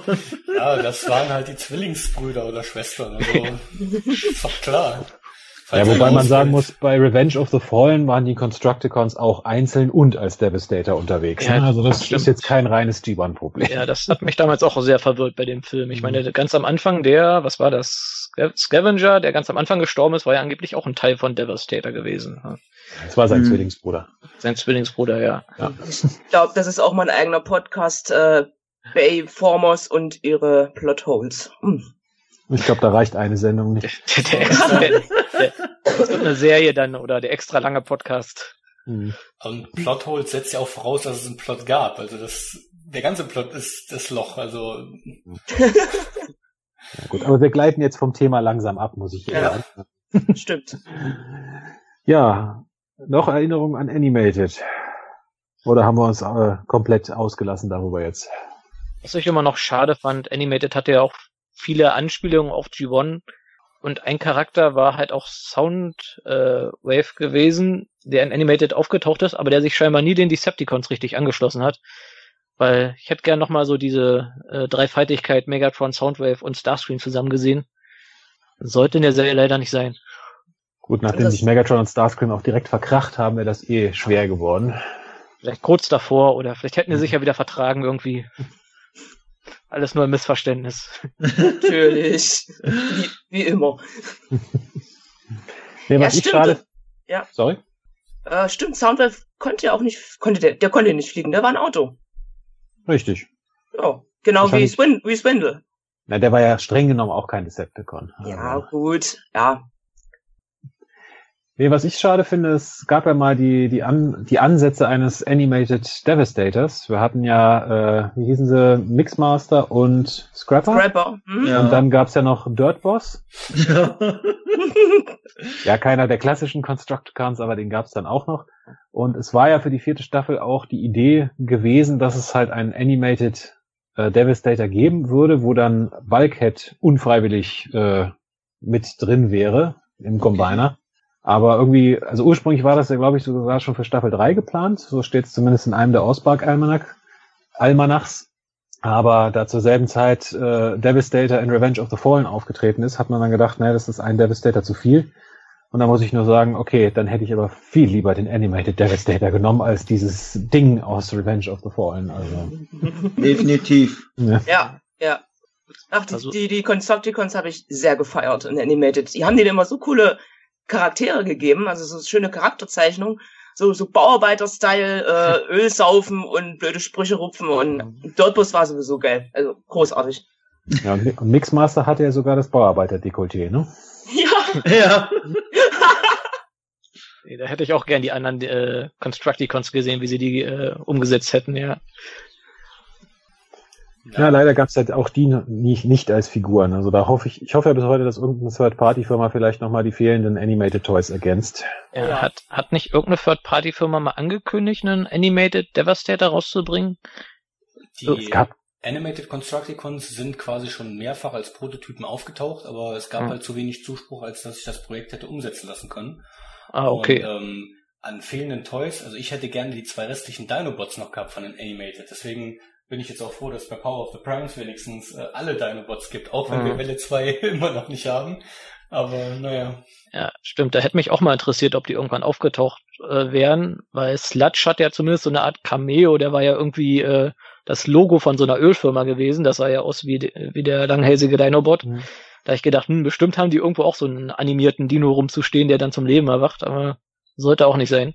Ja, das waren halt die Zwillingsbrüder oder Schwestern, also ist doch klar. Ja, wobei man sagen muss, bei Revenge of the Fallen waren die Constructicons auch einzeln und als Devastator unterwegs. Ja, Ne? Also das stimmt. ist jetzt kein reines G1-Problem. Ja, das hat mich damals auch sehr verwirrt bei dem Film. Ich meine, ganz am Anfang was war das? Scavenger, der ganz am Anfang gestorben ist, war ja angeblich auch ein Teil von Devastator gewesen. Das war sein Zwillingsbruder. Sein Zwillingsbruder, ja. Ich glaube, das ist auch mal ein eigener Podcast, Bayformers und ihre Plotholes. Ich glaube, da reicht eine Sendung nicht. Das wird eine Serie dann oder der extra lange Podcast. Und Plotholes setzt ja auch voraus, dass es einen Plot gab. Also der ganze Plot ist das Loch. Also Ja, gut, aber wir gleiten jetzt vom Thema langsam ab, muss ich sagen. Stimmt. Ja, noch Erinnerungen an Animated. Oder haben wir uns komplett ausgelassen darüber jetzt? Was ich immer noch schade fand, Animated hatte ja auch viele Anspielungen auf G1 und ein Charakter war halt auch Soundwave gewesen, der in Animated aufgetaucht ist, aber der sich scheinbar nie den Decepticons richtig angeschlossen hat. Weil ich hätte gern nochmal so diese Dreifaltigkeit Megatron, Soundwave und Starscream zusammen gesehen. Sollte in der Serie leider nicht sein. Gut, nachdem sich Megatron und Starscream auch direkt verkracht haben, wäre das schwer geworden. Vielleicht kurz davor oder vielleicht hätten sie sich ja wieder vertragen irgendwie. Alles nur ein Missverständnis. Natürlich. Wie immer. Nee, was ich schade... Ja. Sorry? Stimmt, Soundwave konnte ja auch nicht, der konnte nicht fliegen, der war ein Auto. Richtig. Ja, genau wie Swindle. Na, der war ja streng genommen auch kein Decepticon. Ja, gut, ja. Nee, was ich schade finde, es gab ja mal die Ansätze eines Animated Devastators. Wir hatten ja, wie hießen sie, Mixmaster und Scrapper. Ja. Und dann gab's ja noch Dirtboss. Ja. Ja, keiner der klassischen Constructicons, aber den gab's dann auch noch. Und es war ja für die 4. Staffel auch die Idee gewesen, dass es halt einen Animated Devastator geben würde, wo dann Bulkhead unfreiwillig mit drin wäre im Combiner. Aber irgendwie, also ursprünglich war das ja, glaube ich, sogar schon für Staffel 3 geplant. So steht es zumindest in einem der Ausbark-Almanachs. Aber da zur selben Zeit Devastator in Revenge of the Fallen aufgetreten ist, hat man dann gedacht, naja, das ist ein Devastator zu viel. Und da muss ich nur sagen, okay, dann hätte ich aber viel lieber den Animated Devastator genommen, als dieses Ding aus Revenge of the Fallen. Also Definitiv. Ja. Ach, die Constructicons habe ich sehr gefeiert in Animated. Die haben denen immer so coole Charaktere gegeben, also so schöne Charakterzeichnung, so Bauarbeiter-Style, Öl saufen und blöde Sprüche rupfen und Dirtbus war sowieso geil, also großartig. Ja, und Mixmaster hatte ja sogar das Bauarbeiter-Dekolleté, ne? Ja. Nee, da hätte ich auch gern die anderen Constructicons gesehen, wie sie die umgesetzt hätten, ja. Ja, leider gab's halt auch die nicht als Figuren. Also da hoffe ich hoffe ja bis heute, dass irgendeine Third-Party-Firma vielleicht nochmal die fehlenden Animated Toys ergänzt. Ja. Hat nicht irgendeine Third-Party-Firma mal angekündigt, einen Animated Devastator rauszubringen? Die Animated Constructicons sind quasi schon mehrfach als Prototypen aufgetaucht, aber es gab halt zu wenig Zuspruch, als dass ich das Projekt hätte umsetzen lassen können. Ah, okay. Und an fehlenden Toys, also ich hätte gerne die 2 restlichen Dinobots noch gehabt von den Animated, deswegen bin ich jetzt auch froh, dass bei Power of the Primes wenigstens alle Dinobots gibt, auch wenn wir Welle 2 immer noch nicht haben. Aber naja. Ja, stimmt. Da hätte mich auch mal interessiert, ob die irgendwann aufgetaucht wären, weil Sludge hat ja zumindest so eine Art Cameo, der war ja irgendwie das Logo von so einer Ölfirma gewesen. Das sah ja aus wie der langhälsige Dinobot. Da habe ich gedacht, bestimmt haben die irgendwo auch so einen animierten Dino rumzustehen, der dann zum Leben erwacht, aber sollte auch nicht sein.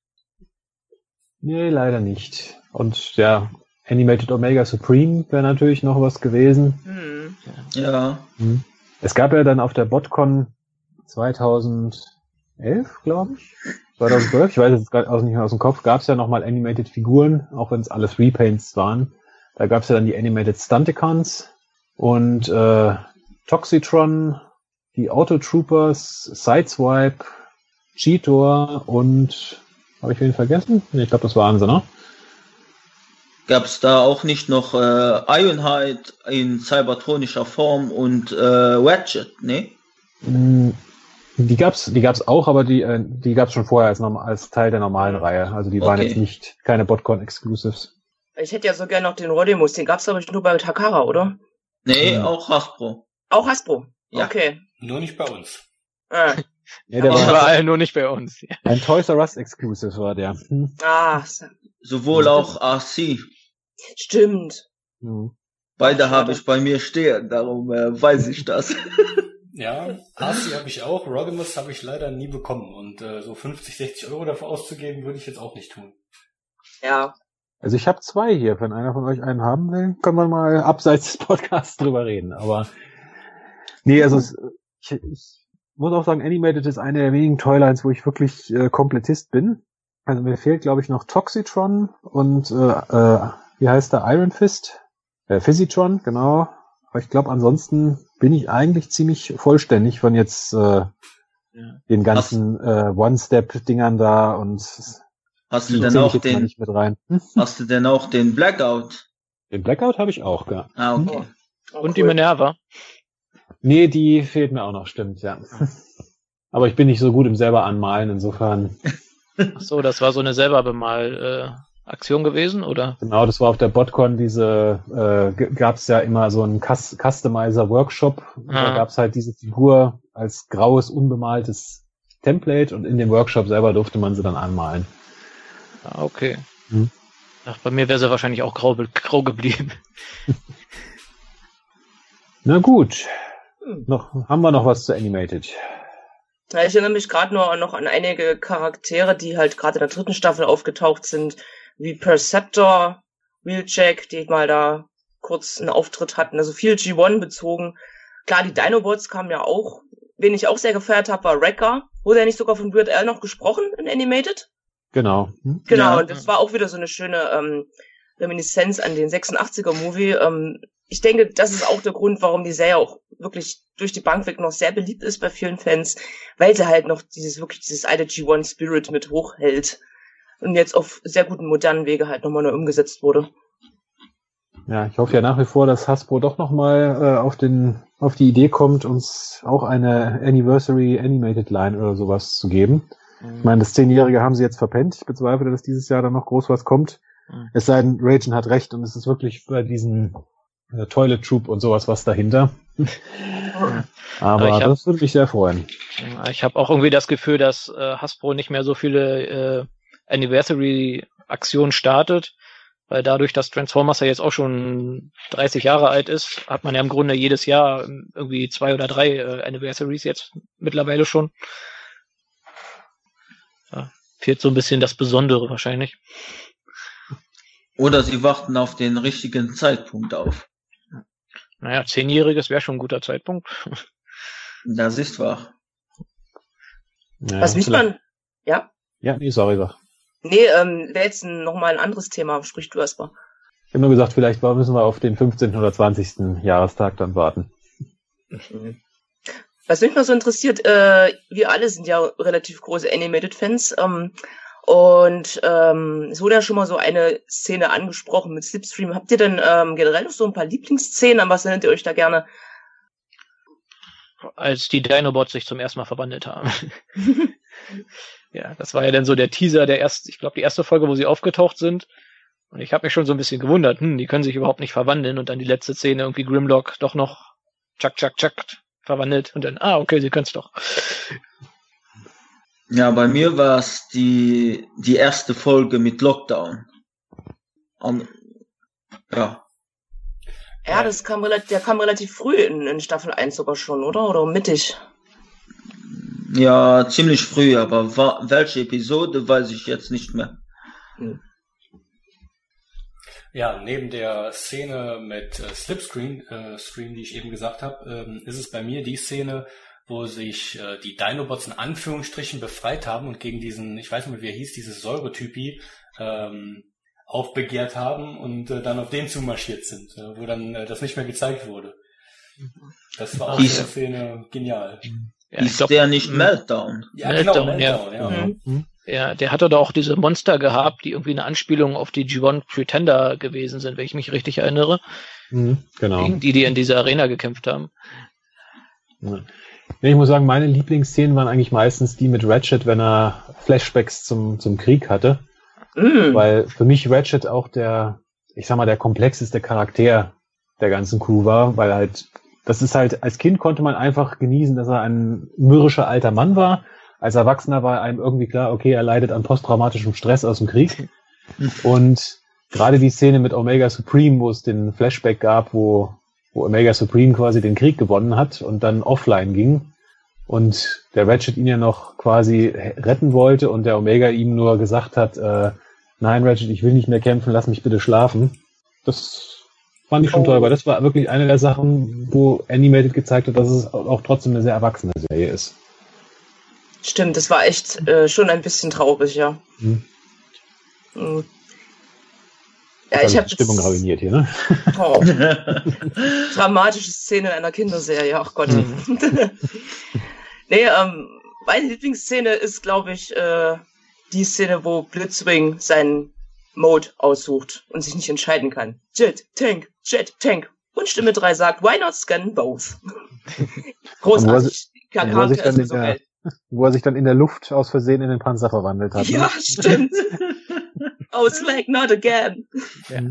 Nee, leider nicht. Und ja, Animated Omega Supreme wäre natürlich noch was gewesen. Ja. Es gab ja dann auf der BotCon 2011, glaube ich. 2012, ich weiß jetzt gerade nicht mehr aus dem Kopf, gab es ja nochmal Animated Figuren, auch wenn es alles Repaints waren. Da gab es ja dann die Animated Stunticons und Toxitron, die Autotroopers, Sideswipe, Cheetor und habe ich wen vergessen? Nee, ich glaube, das waren sie, ne? Gab es da auch nicht noch Ironhide in cybertronischer Form und Ratchet, ne? Die gab's auch, aber die gab's schon vorher als Teil der normalen Reihe. Also die waren jetzt keine BotCon Exclusives. Ich hätte ja so gerne noch den Rodimus, den gab's aber nur bei Takara, oder? Nee, auch Hasbro. Auch Hasbro? Ja. Okay. Nur nicht bei uns. Ja, der Aber- war Überall, nur nicht bei uns. Ja. ein Toys R Us Exclusive war der. Ah, Sowohl auch RC. stimmt. Hm. Beide Ach, habe schade. ich bei mir stehen, darum weiß ich das. Ja, Arcee habe ich auch, Rodimus habe ich leider nie bekommen und so 50, 60 Euro dafür auszugeben, würde ich jetzt auch nicht tun. Ja. Also ich habe 2 hier. Wenn einer von euch einen haben will, können wir mal abseits des Podcasts drüber reden. Aber nee, also ich muss auch sagen, Animated ist eine der wenigen Toylines, wo ich wirklich Komplettist bin. Also mir fehlt, glaube ich, noch Toxitron und wie heißt der? Iron Fist? Physitron, genau. Aber ich glaube, ansonsten bin ich eigentlich ziemlich vollständig von jetzt den ganzen One-Step-Dingern da und Hast du die denn zähle ich auch jetzt mal den, nicht mit rein. hast du denn auch den Blackout? Den Blackout habe ich auch, ja. Ah, okay. Oh, Und die cool. Minerva. Nee, die fehlt mir auch noch, stimmt, ja. Aber ich bin nicht so gut im selber anmalen, insofern. Ach so, das war so eine selber Bemal-Aktion gewesen, oder? Genau, das war auf der BotCon gab's ja immer so einen Customizer-Workshop. Da gab's halt diese Figur als graues, unbemaltes Template und in dem Workshop selber durfte man sie dann anmalen. Ah, okay. Hm. Ach, bei mir wäre sie wahrscheinlich auch grau geblieben. Na gut. Haben wir noch was zu Animated? Ja, ich erinnere mich gerade nur noch an einige Charaktere, die halt gerade in der 3. Staffel aufgetaucht sind, wie Perceptor, Wheeljack, die mal da kurz einen Auftritt hatten, also viel G1 bezogen. Klar, die Dinobots kamen ja auch. Wen ich auch sehr gefeiert habe, war Wrecker. Wurde ja nicht sogar von Weird Al noch gesprochen in Animated? Genau. Genau, Ja. und das war auch wieder so eine schöne Reminiszenz an den 86er-Movie. Ich denke, das ist auch der Grund, warum die Serie auch wirklich durch die Bank weg noch sehr beliebt ist bei vielen Fans, weil sie halt noch dieses alte G1-Spirit mit hochhält und jetzt auf sehr guten modernen Wege halt nochmal neu umgesetzt wurde. Ja, ich hoffe ja nach wie vor, dass Hasbro doch nochmal auf die Idee kommt, uns auch eine Anniversary Animated Line oder sowas zu geben. Ich meine, das 10-Jährige haben sie jetzt verpennt. Ich bezweifle, dass dieses Jahr dann noch groß was kommt. Es sei denn, Ragen hat recht und es ist wirklich bei diesen Toilet Troop und sowas was dahinter. Aber das würde mich sehr freuen. Ich habe auch irgendwie das Gefühl, dass Hasbro nicht mehr so viele Anniversary-Aktionen startet, weil dadurch, dass Transformers ja jetzt auch schon 30 Jahre alt ist, hat man ja im Grunde jedes Jahr irgendwie 2 oder 3 Anniversaries jetzt mittlerweile schon. Ja, fehlt so ein bisschen das Besondere wahrscheinlich. Oder sie warten auf den richtigen Zeitpunkt auf. Naja, 10-Jähriges wäre schon ein guter Zeitpunkt. Das ist wahr. Ja, Was mich man, ja? Ja, nee, sorry, sag. Nee, wäre jetzt nochmal ein anderes Thema, sprich du erst mal. Ich habe nur gesagt, vielleicht müssen wir auf den 15. oder 20. Jahrestag dann warten. Was mich mal so interessiert, wir alle sind ja relativ große Animated-Fans, und es wurde ja schon mal so eine Szene angesprochen mit Slipstream. Habt ihr denn generell noch so ein paar Lieblingsszenen? An was erinnert ihr euch da gerne? Als die Dinobots sich zum ersten Mal verwandelt haben. Ja, das war ja dann so der Teaser die erste Folge, wo sie aufgetaucht sind. Und ich habe mich schon so ein bisschen gewundert, die können sich überhaupt nicht verwandeln. Und dann die letzte Szene irgendwie Grimlock doch noch tschak verwandelt. Und dann, okay, sie können's doch. Ja, bei mir war es die erste Folge mit Lockdown. Ja. Ja, der kam relativ früh in Staffel 1 sogar schon, oder? Oder mittig? Ja, ziemlich früh, aber welche Episode weiß ich jetzt nicht mehr. Ja, neben der Szene mit Slipstream, die ich eben gesagt habe, ist es bei mir die Szene, wo sich die Dinobots in Anführungsstrichen befreit haben und gegen diesen, ich weiß nicht mehr, wie er hieß, dieses Säuretypi, aufbegehrt haben und dann auf den zumarschiert sind, wo dann das nicht mehr gezeigt wurde. Das war auch eine Szene genial. Ja, ist der nicht Meltdown? Ja, Meltdown, genau, ja. Mhm. Ja, der hatte da auch diese Monster gehabt, die irgendwie eine Anspielung auf die G1 Pretender gewesen sind, wenn ich mich richtig erinnere. Genau. Gegen die in dieser Arena gekämpft haben. Ja. Ich muss sagen, meine Lieblingsszenen waren eigentlich meistens die mit Ratchet, wenn er Flashbacks zum Krieg hatte. Weil für mich Ratchet auch der komplexeste Charakter der ganzen Crew war, weil halt das ist halt, als Kind konnte man einfach genießen, dass er ein mürrischer alter Mann war. Als Erwachsener war einem irgendwie klar, okay, er leidet an posttraumatischem Stress aus dem Krieg. Und gerade die Szene mit Omega Supreme, wo es den Flashback gab, wo Omega Supreme quasi den Krieg gewonnen hat und dann offline ging und der Ratchet ihn ja noch quasi retten wollte und der Omega ihm nur gesagt hat, nein Ratchet, ich will nicht mehr kämpfen, lass mich bitte schlafen. Das fand ich schon toll, weil das war wirklich eine der Sachen, wo Animated gezeigt hat, dass es auch trotzdem eine sehr erwachsene Serie ist. Stimmt, das war echt schon ein bisschen traurig, ja. Ja, ich habe die Stimmung ruiniert hier, ne? Oh. Dramatische Szene in einer Kinderserie, ach Gott. Nee, meine Lieblingsszene ist, glaube ich, die Szene, wo Blitzwing seinen Mode aussucht und sich nicht entscheiden kann. Jet, Tank und Stimme 3 sagt, why not scan both? Großartig. Wo er sich dann in der Luft aus Versehen in den Panzer verwandelt hat. Ja, ne? Stimmt. Oh, Slag, not again. Ja.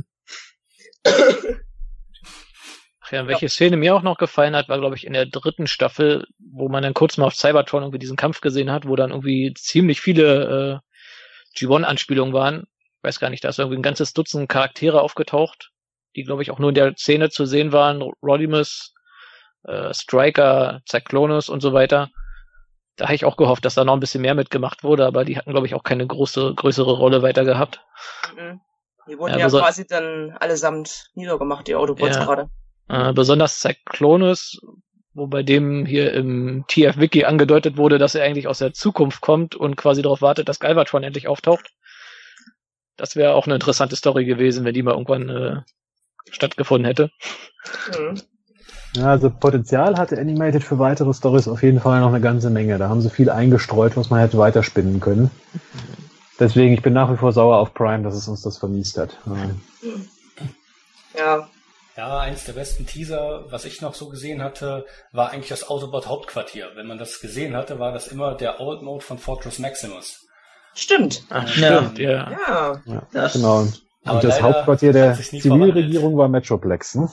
Ach ja, welche Szene mir auch noch gefallen hat, war, glaube ich, in der 3. Staffel, wo man dann kurz mal auf Cybertron irgendwie diesen Kampf gesehen hat, wo dann irgendwie ziemlich viele G1-Anspielungen waren. Ich weiß gar nicht, da ist irgendwie ein ganzes Dutzend Charaktere aufgetaucht, die, glaube ich, auch nur in der Szene zu sehen waren. Rodimus, Striker, Cyclonus und so weiter. Da habe ich auch gehofft, dass da noch ein bisschen mehr mitgemacht wurde, aber die hatten, glaube ich, auch keine größere Rolle weiter gehabt. Die wurden ja quasi dann allesamt niedergemacht, die Autobots gerade. Besonders Cyclonus, wo bei dem hier im TF-Wiki angedeutet wurde, dass er eigentlich aus der Zukunft kommt und quasi darauf wartet, dass Galvatron endlich auftaucht. Das wäre auch eine interessante Story gewesen, wenn die mal irgendwann stattgefunden hätte. Ja, also Potenzial hatte Animated für weitere Stories auf jeden Fall noch eine ganze Menge. Da haben sie viel eingestreut, was man hätte weiterspinnen können. Deswegen, ich bin nach wie vor sauer auf Prime, dass es uns das vermiest hat. Ja. Ja, eins der besten Teaser, was ich noch so gesehen hatte, war eigentlich das Autobot-Hauptquartier. Wenn man das gesehen hatte, war das immer der Old Mode von Fortress Maximus. Stimmt. Stimmt, ja. Ja, genau. Und das Hauptquartier der Zivilregierung war Metroplex, ne?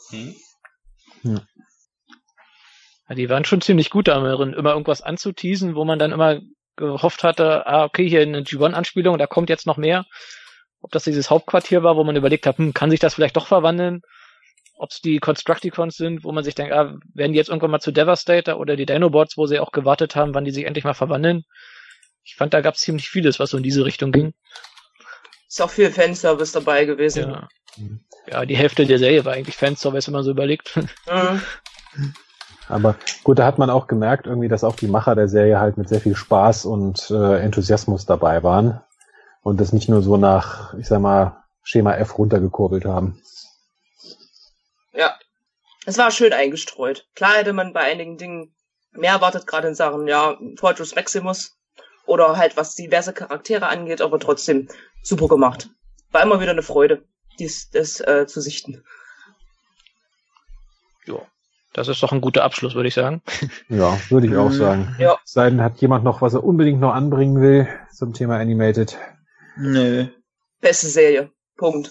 Ja, die waren schon ziemlich gut darin, immer irgendwas anzuteasen, wo man dann immer gehofft hatte, okay, hier eine G1-Anspielung, da kommt jetzt noch mehr. Ob das dieses Hauptquartier war, wo man überlegt hat, kann sich das vielleicht doch verwandeln? Ob es die Constructicons sind, wo man sich denkt, werden die jetzt irgendwann mal zu Devastator oder die Dinobots, wo sie auch gewartet haben, wann die sich endlich mal verwandeln? Ich fand, da gab es ziemlich vieles, was so in diese Richtung ging. Ist auch viel Fanservice dabei gewesen. Ja, die Hälfte der Serie war eigentlich Fanservice, wenn man so überlegt. Aber gut, da hat man auch gemerkt, irgendwie, dass auch die Macher der Serie halt mit sehr viel Spaß und Enthusiasmus dabei waren und das nicht nur so nach, ich sag mal, Schema F runtergekurbelt haben. Ja, es war schön eingestreut. Klar hätte man bei einigen Dingen mehr erwartet, gerade in Sachen, Fortress Maximus oder halt was diverse Charaktere angeht, aber trotzdem super gemacht. War immer wieder eine Freude, das zu sichten. Ja. Das ist doch ein guter Abschluss, würde ich sagen. Ja, würde ich auch sagen. Ja. Es sei denn, hat jemand noch, was er unbedingt noch anbringen will zum Thema Animated? Nö. Beste Serie. Punkt.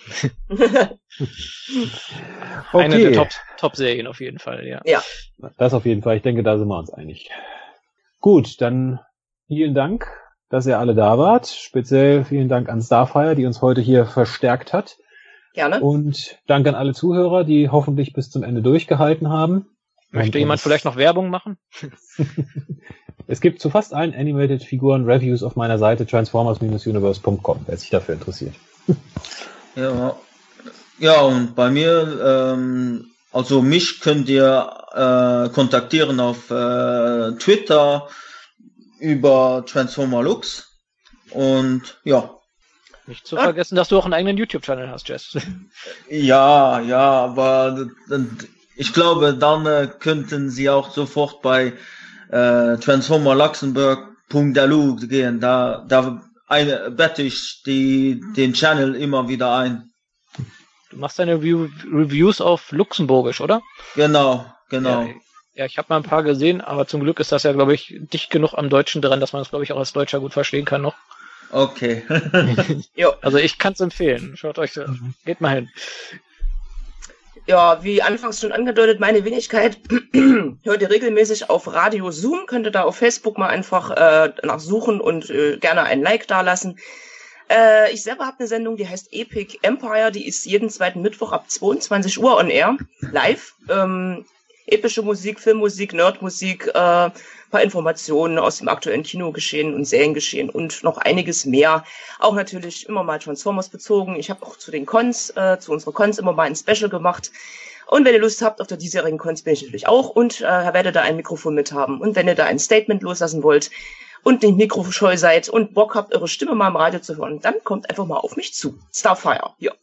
Eine der Top-Serien auf jeden Fall, ja. Ja. Das auf jeden Fall. Ich denke, da sind wir uns einig. Gut, dann vielen Dank, dass ihr alle da wart. Speziell vielen Dank an Starfire, die uns heute hier verstärkt hat. Gerne. Und Dank an alle Zuhörer, die hoffentlich bis zum Ende durchgehalten haben. Möchte jemand vielleicht noch Werbung machen? Es gibt zu fast allen Animated-Figuren Reviews auf meiner Seite transformers-universe.com, wer sich dafür interessiert. Ja, und bei mir, also mich könnt ihr kontaktieren auf Twitter über Transformer Lux und ja. Nicht zu vergessen, dass du auch einen eigenen YouTube-Channel hast, Jess. Ja, aber ich glaube, dann könnten sie auch sofort bei transformerluxemburg.lu gehen. Da bette ich den Channel immer wieder ein. Du machst deine Reviews auf Luxemburgisch, oder? Genau. Ja, ich habe mal ein paar gesehen, aber zum Glück ist das ja, glaube ich, dicht genug am Deutschen dran, dass man das, glaube ich, auch als Deutscher gut verstehen kann noch. Okay. Also ich kann es empfehlen. Schaut euch, geht mal hin. Ja, wie anfangs schon angedeutet, meine Wenigkeit hört ihr regelmäßig auf Radio Zoom. Könnt ihr da auf Facebook mal einfach nachsuchen und gerne ein Like dalassen. Ich selber habe eine Sendung, die heißt Epic Empire. Die ist jeden zweiten Mittwoch ab 22 Uhr on air, live. Epische Musik, Filmmusik, Nerdmusik, paar Informationen aus dem aktuellen Kinogeschehen und Seriengeschehen und noch einiges mehr. Auch natürlich immer mal Transformers bezogen. Ich habe auch zu unseren Cons immer mal ein Special gemacht. Und wenn ihr Lust habt auf der diesjährigen Cons, bin ich natürlich auch. Und werdet da ein Mikrofon mit haben. Und wenn ihr da ein Statement loslassen wollt und nicht mikroscheu seid und Bock habt, eure Stimme mal im Radio zu hören, dann kommt einfach mal auf mich zu. Starfire, ja.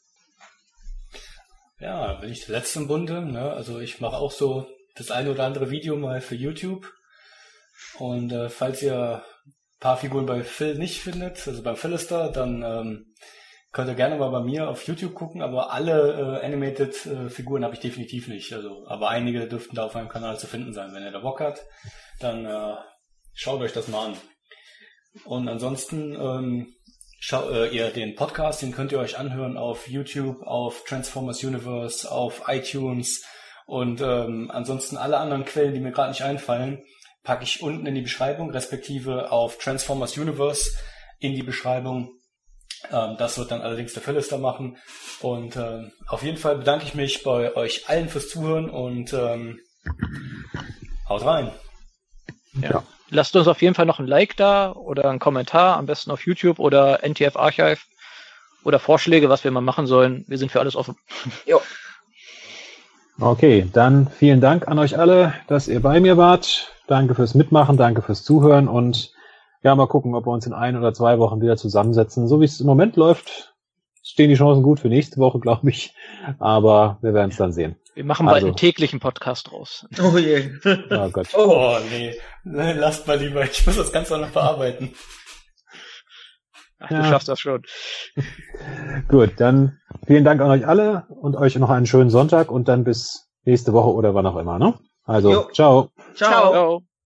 Ja, bin ich der Letzte im Bunde, ne? Also ich mache auch so das eine oder andere Video mal für YouTube. Und falls ihr ein paar Figuren bei Phil nicht findet, also beim Philister, dann könnt ihr gerne mal bei mir auf YouTube gucken, aber alle Animated Figuren habe ich definitiv nicht. Also, aber einige dürften da auf meinem Kanal zu finden sein. Wenn ihr da Bock habt, dann schaut euch das mal an. Und ansonsten ihr den Podcast, den könnt ihr euch anhören auf YouTube, auf Transformers Universe, auf iTunes und ansonsten alle anderen Quellen, die mir gerade nicht einfallen, packe ich unten in die Beschreibung, respektive auf Transformers Universe in die Beschreibung. Das wird dann allerdings der Philister machen. Und auf jeden Fall bedanke ich mich bei euch allen fürs Zuhören und haut rein. Ja. Lasst uns auf jeden Fall noch ein Like da oder einen Kommentar, am besten auf YouTube oder NTF Archive oder Vorschläge, was wir mal machen sollen. Wir sind für alles offen. Jo. Okay, dann vielen Dank an euch alle, dass ihr bei mir wart. Danke fürs Mitmachen, danke fürs Zuhören und ja, mal gucken, ob wir uns in 1 oder 2 Wochen wieder zusammensetzen. So wie es im Moment läuft, stehen die Chancen gut für nächste Woche, glaube ich. Aber wir werden es dann sehen. Wir machen bald einen täglichen Podcast draus. Oh je. Oh Gott. Oh nee, lasst mal lieber, ich muss das Ganze auch noch bearbeiten. Ach, du schaffst das schon. Gut, dann vielen Dank an euch alle und euch noch einen schönen Sonntag und dann bis nächste Woche oder wann auch immer, ne? Also, ciao. Ciao. Ciao.